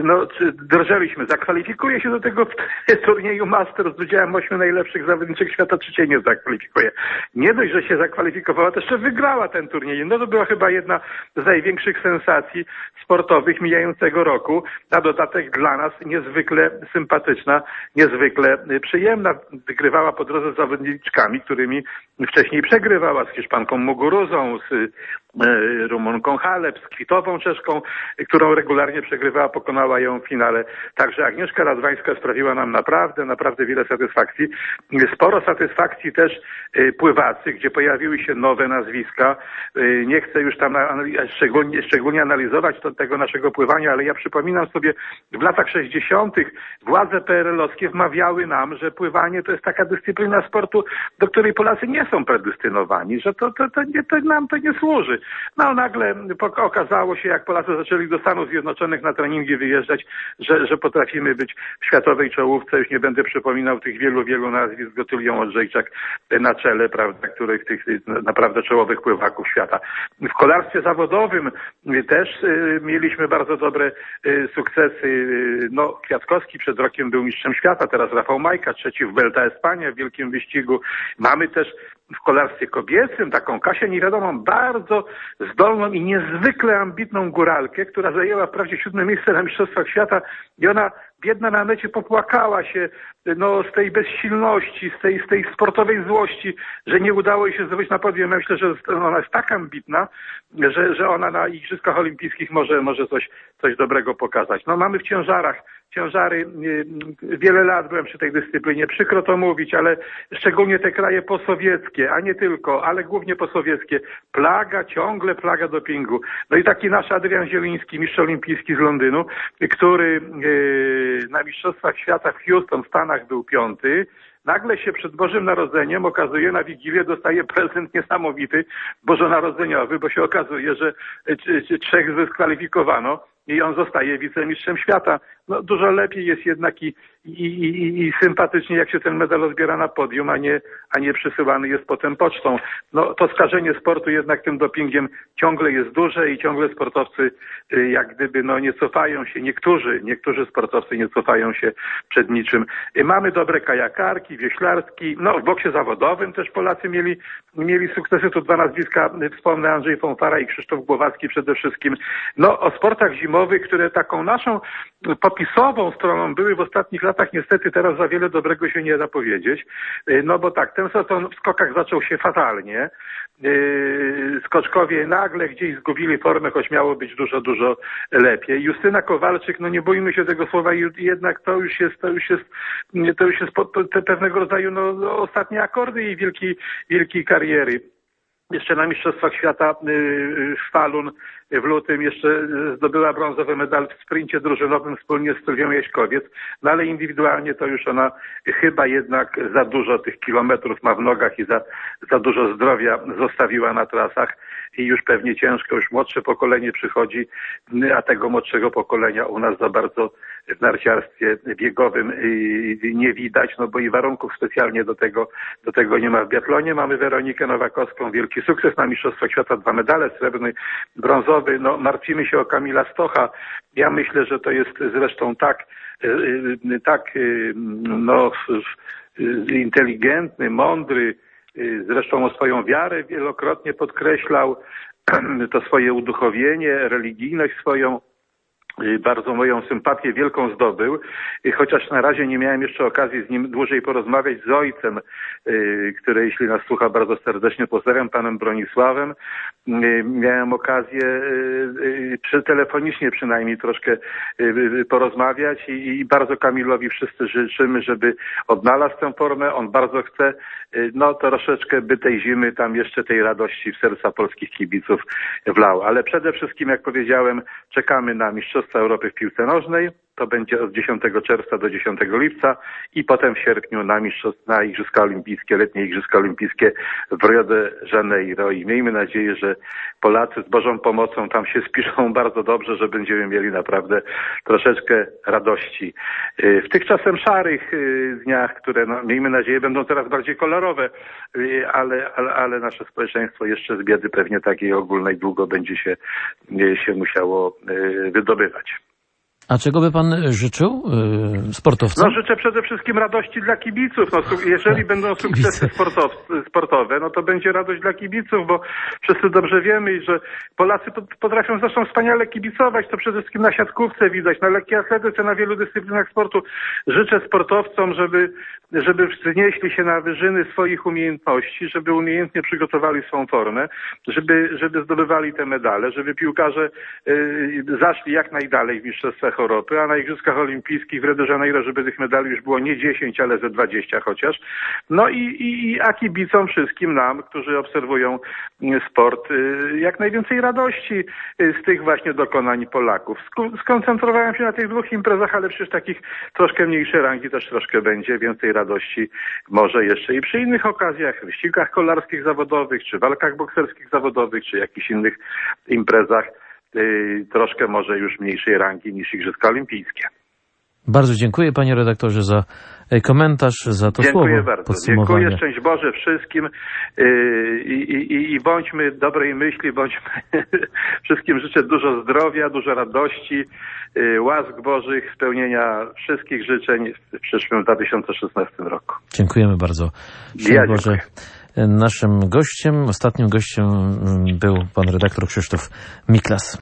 drżeliśmy. Zakwalifikuje się do tego turnieju Masters z udziałem 8 najlepszych zawodniczek świata, 3 nie zakwalifikuje. Nie dość, że się zakwalifikowała, to jeszcze wygrała ten turniej. To była chyba jedna z największych sensacji sportowych mijającego roku. Na dodatek dla nas niezwykle sympatyczna, niezwykle przyjemna. Wygrywała po drodze z zawodniczkami, którymi wcześniej przegrywała, z Hiszpanką Muguruzą, z Rumunką Halep, z Kwitową Czeszką, którą regularnie przegrywała, pokonała ją w finale. Także Agnieszka Radwańska sprawiła nam naprawdę wiele satysfakcji. Sporo satysfakcji też pływacy, gdzie pojawiły się nowe nazwiska. Nie chcę już tam szczególnie analizować tego naszego pływania, ale ja przypominam sobie, w latach 60. władze PRL-owskie wmawiały nam, że pływanie to jest taka dyscyplina sportu, do której Polacy nie są predystynowani, że nam to nie służy. Nagle okazało się, jak Polacy zaczęli do Stanów Zjednoczonych na treningi wyjeżdżać, że potrafimy być w światowej czołówce. Już nie będę przypominał tych wielu nazwisk, Gotylią Odrzejczak na czele, prawda, których tych naprawdę czołowych pływaków świata. W kolarstwie zawodowym też mieliśmy bardzo dobre sukcesy. Kwiatkowski przed rokiem był mistrzem świata, teraz Rafał Majka, 3 w Vuelta Espania w wielkim wyścigu. Mamy też w kolarstwie kobiecym taką Kasię Niewiadomą, bardzo zdolną i niezwykle ambitną góralkę, która zajęła wprawdzie 7 miejsce na Mistrzostwach Świata i ona biedna na mecie popłakała się z tej bezsilności, z tej sportowej złości, że nie udało jej się zdobyć na podium. Ja myślę, że ona jest tak ambitna, że ona na Igrzyskach Olimpijskich może coś dobrego pokazać. Mamy w ciężarach ciężary. Wiele lat byłem przy tej dyscyplinie. Przykro to mówić, ale szczególnie te kraje posowieckie, a nie tylko, ale głównie posowieckie. Ciągle plaga dopingu. No i taki nasz Adrian Zieliński, mistrz olimpijski z Londynu, który na Mistrzostwach Świata w Houston w Stanach był 5. Nagle się przed Bożym Narodzeniem okazuje, na Wigilię dostaje prezent niesamowity bożonarodzeniowy, bo się okazuje, że 3 zdyskwalifikowano i on zostaje wicemistrzem świata. No, dużo lepiej jest jednak i sympatycznie, jak się ten medal odbiera na podium, a nie przysyłany jest potem pocztą. No, to skażenie sportu jednak tym dopingiem ciągle jest duże i ciągle sportowcy jak gdyby nie cofają się. Niektórzy sportowcy nie cofają się przed niczym. Mamy dobre kajakarki, wioślarski. No, w boksie zawodowym też Polacy mieli sukcesy. Tu 2 nazwiska wspomnę, Andrzej Fąfara i Krzysztof Głowacki przede wszystkim. No, o sportach zimowych, które taką naszą popisową stroną były w ostatnich latach, niestety teraz za wiele dobrego się nie da powiedzieć. No bo tak, ten sezon w skokach zaczął się fatalnie. Skoczkowie nagle gdzieś zgubili formę, choć miało być dużo lepiej. Justyna Kowalczyk, no nie boimy się tego słowa, jednak to już jest pewnego rodzaju ostatnie akordy jej wielkiej kariery. Jeszcze na Mistrzostwach Świata w Falun w lutym jeszcze zdobyła brązowy medal w sprincie drużynowym wspólnie z Sylwią Jaśkowiec, no ale indywidualnie to już ona chyba jednak za dużo tych kilometrów ma w nogach i za dużo zdrowia zostawiła na trasach i już pewnie ciężko, już młodsze pokolenie przychodzi, a tego młodszego pokolenia u nas za bardzo w narciarstwie biegowym nie widać, no bo i warunków specjalnie do tego nie ma. W biatlonie mamy Weronikę Nowakowską, wielki sukces na Mistrzostwach Świata, 2 medale, srebrny, brązowy. No, martwimy się o Kamila Stocha. Ja myślę, że to jest zresztą tak inteligentny, mądry, zresztą swoją wiarę wielokrotnie podkreślał, to swoje uduchowienie, religijność swoją. Bardzo moją sympatię wielką zdobył, chociaż na razie nie miałem jeszcze okazji z nim dłużej porozmawiać, z ojcem, który, jeśli nas słucha, bardzo serdecznie pozdrawiam, panem Bronisławem. Miałem okazję telefonicznie przynajmniej troszkę porozmawiać i bardzo Kamilowi wszyscy życzymy, żeby odnalazł tę formę. On bardzo chce, troszeczkę by tej zimy tam jeszcze tej radości w serca polskich kibiców wlał. Ale przede wszystkim, jak powiedziałem, czekamy na Mistrzostwa Europy w piłce nożnej. To będzie od 10 czerwca do 10 lipca i potem w sierpniu na Igrzyska Olimpijskie, letnie Igrzyska Olimpijskie w Rio de Janeiro. I miejmy nadzieję, że Polacy z Bożą pomocą tam się spiszą bardzo dobrze, że będziemy mieli naprawdę troszeczkę radości. W tych czasem szarych dniach, które miejmy nadzieję będą coraz bardziej kolorowe, ale nasze społeczeństwo jeszcze z biedy pewnie takiej ogólnej długo będzie się musiało wydobywać. A czego by pan życzył sportowcom? Życzę przede wszystkim radości dla kibiców. Jeżeli będą sukcesy sportowe, to będzie radość dla kibiców, bo wszyscy dobrze wiemy, że Polacy potrafią zresztą wspaniale kibicować. To przede wszystkim na siatkówce widać, na lekkiej atletyce, na wielu dyscyplinach sportu. Życzę sportowcom, żeby wznieśli się na wyżyny swoich umiejętności, żeby umiejętnie przygotowali swą formę, żeby zdobywali te medale, żeby piłkarze zaszli jak najdalej w Mistrzostwach Europy, a na Igrzyskach Olimpijskich w Rio de Janeiro, żeby tych medali już było nie 10, ale ze 20 chociaż. A kibicom wszystkim nam, którzy obserwują sport, jak najwięcej radości z tych właśnie dokonań Polaków. Skoncentrowałem się na tych 2 imprezach, ale przecież takich troszkę mniejszej rangi też troszkę będzie, więcej radości może jeszcze i przy innych okazjach, wyścigach kolarskich zawodowych, czy walkach bokserskich zawodowych, czy jakichś innych imprezach, troszkę może już mniejszej rangi niż Igrzyska Olimpijskie. Bardzo dziękuję, panie redaktorze, za komentarz, za to słowo. Dziękuję bardzo. Dziękuję, szczęść Boże wszystkim i bądźmy dobrej myśli, wszystkim życzę dużo zdrowia, dużo radości, łask Bożych, spełnienia wszystkich życzeń w przyszłym 2016 roku. Dziękujemy bardzo. Szczęść Boże. Naszym gościem, ostatnim gościem był pan redaktor Krzysztof Miklas.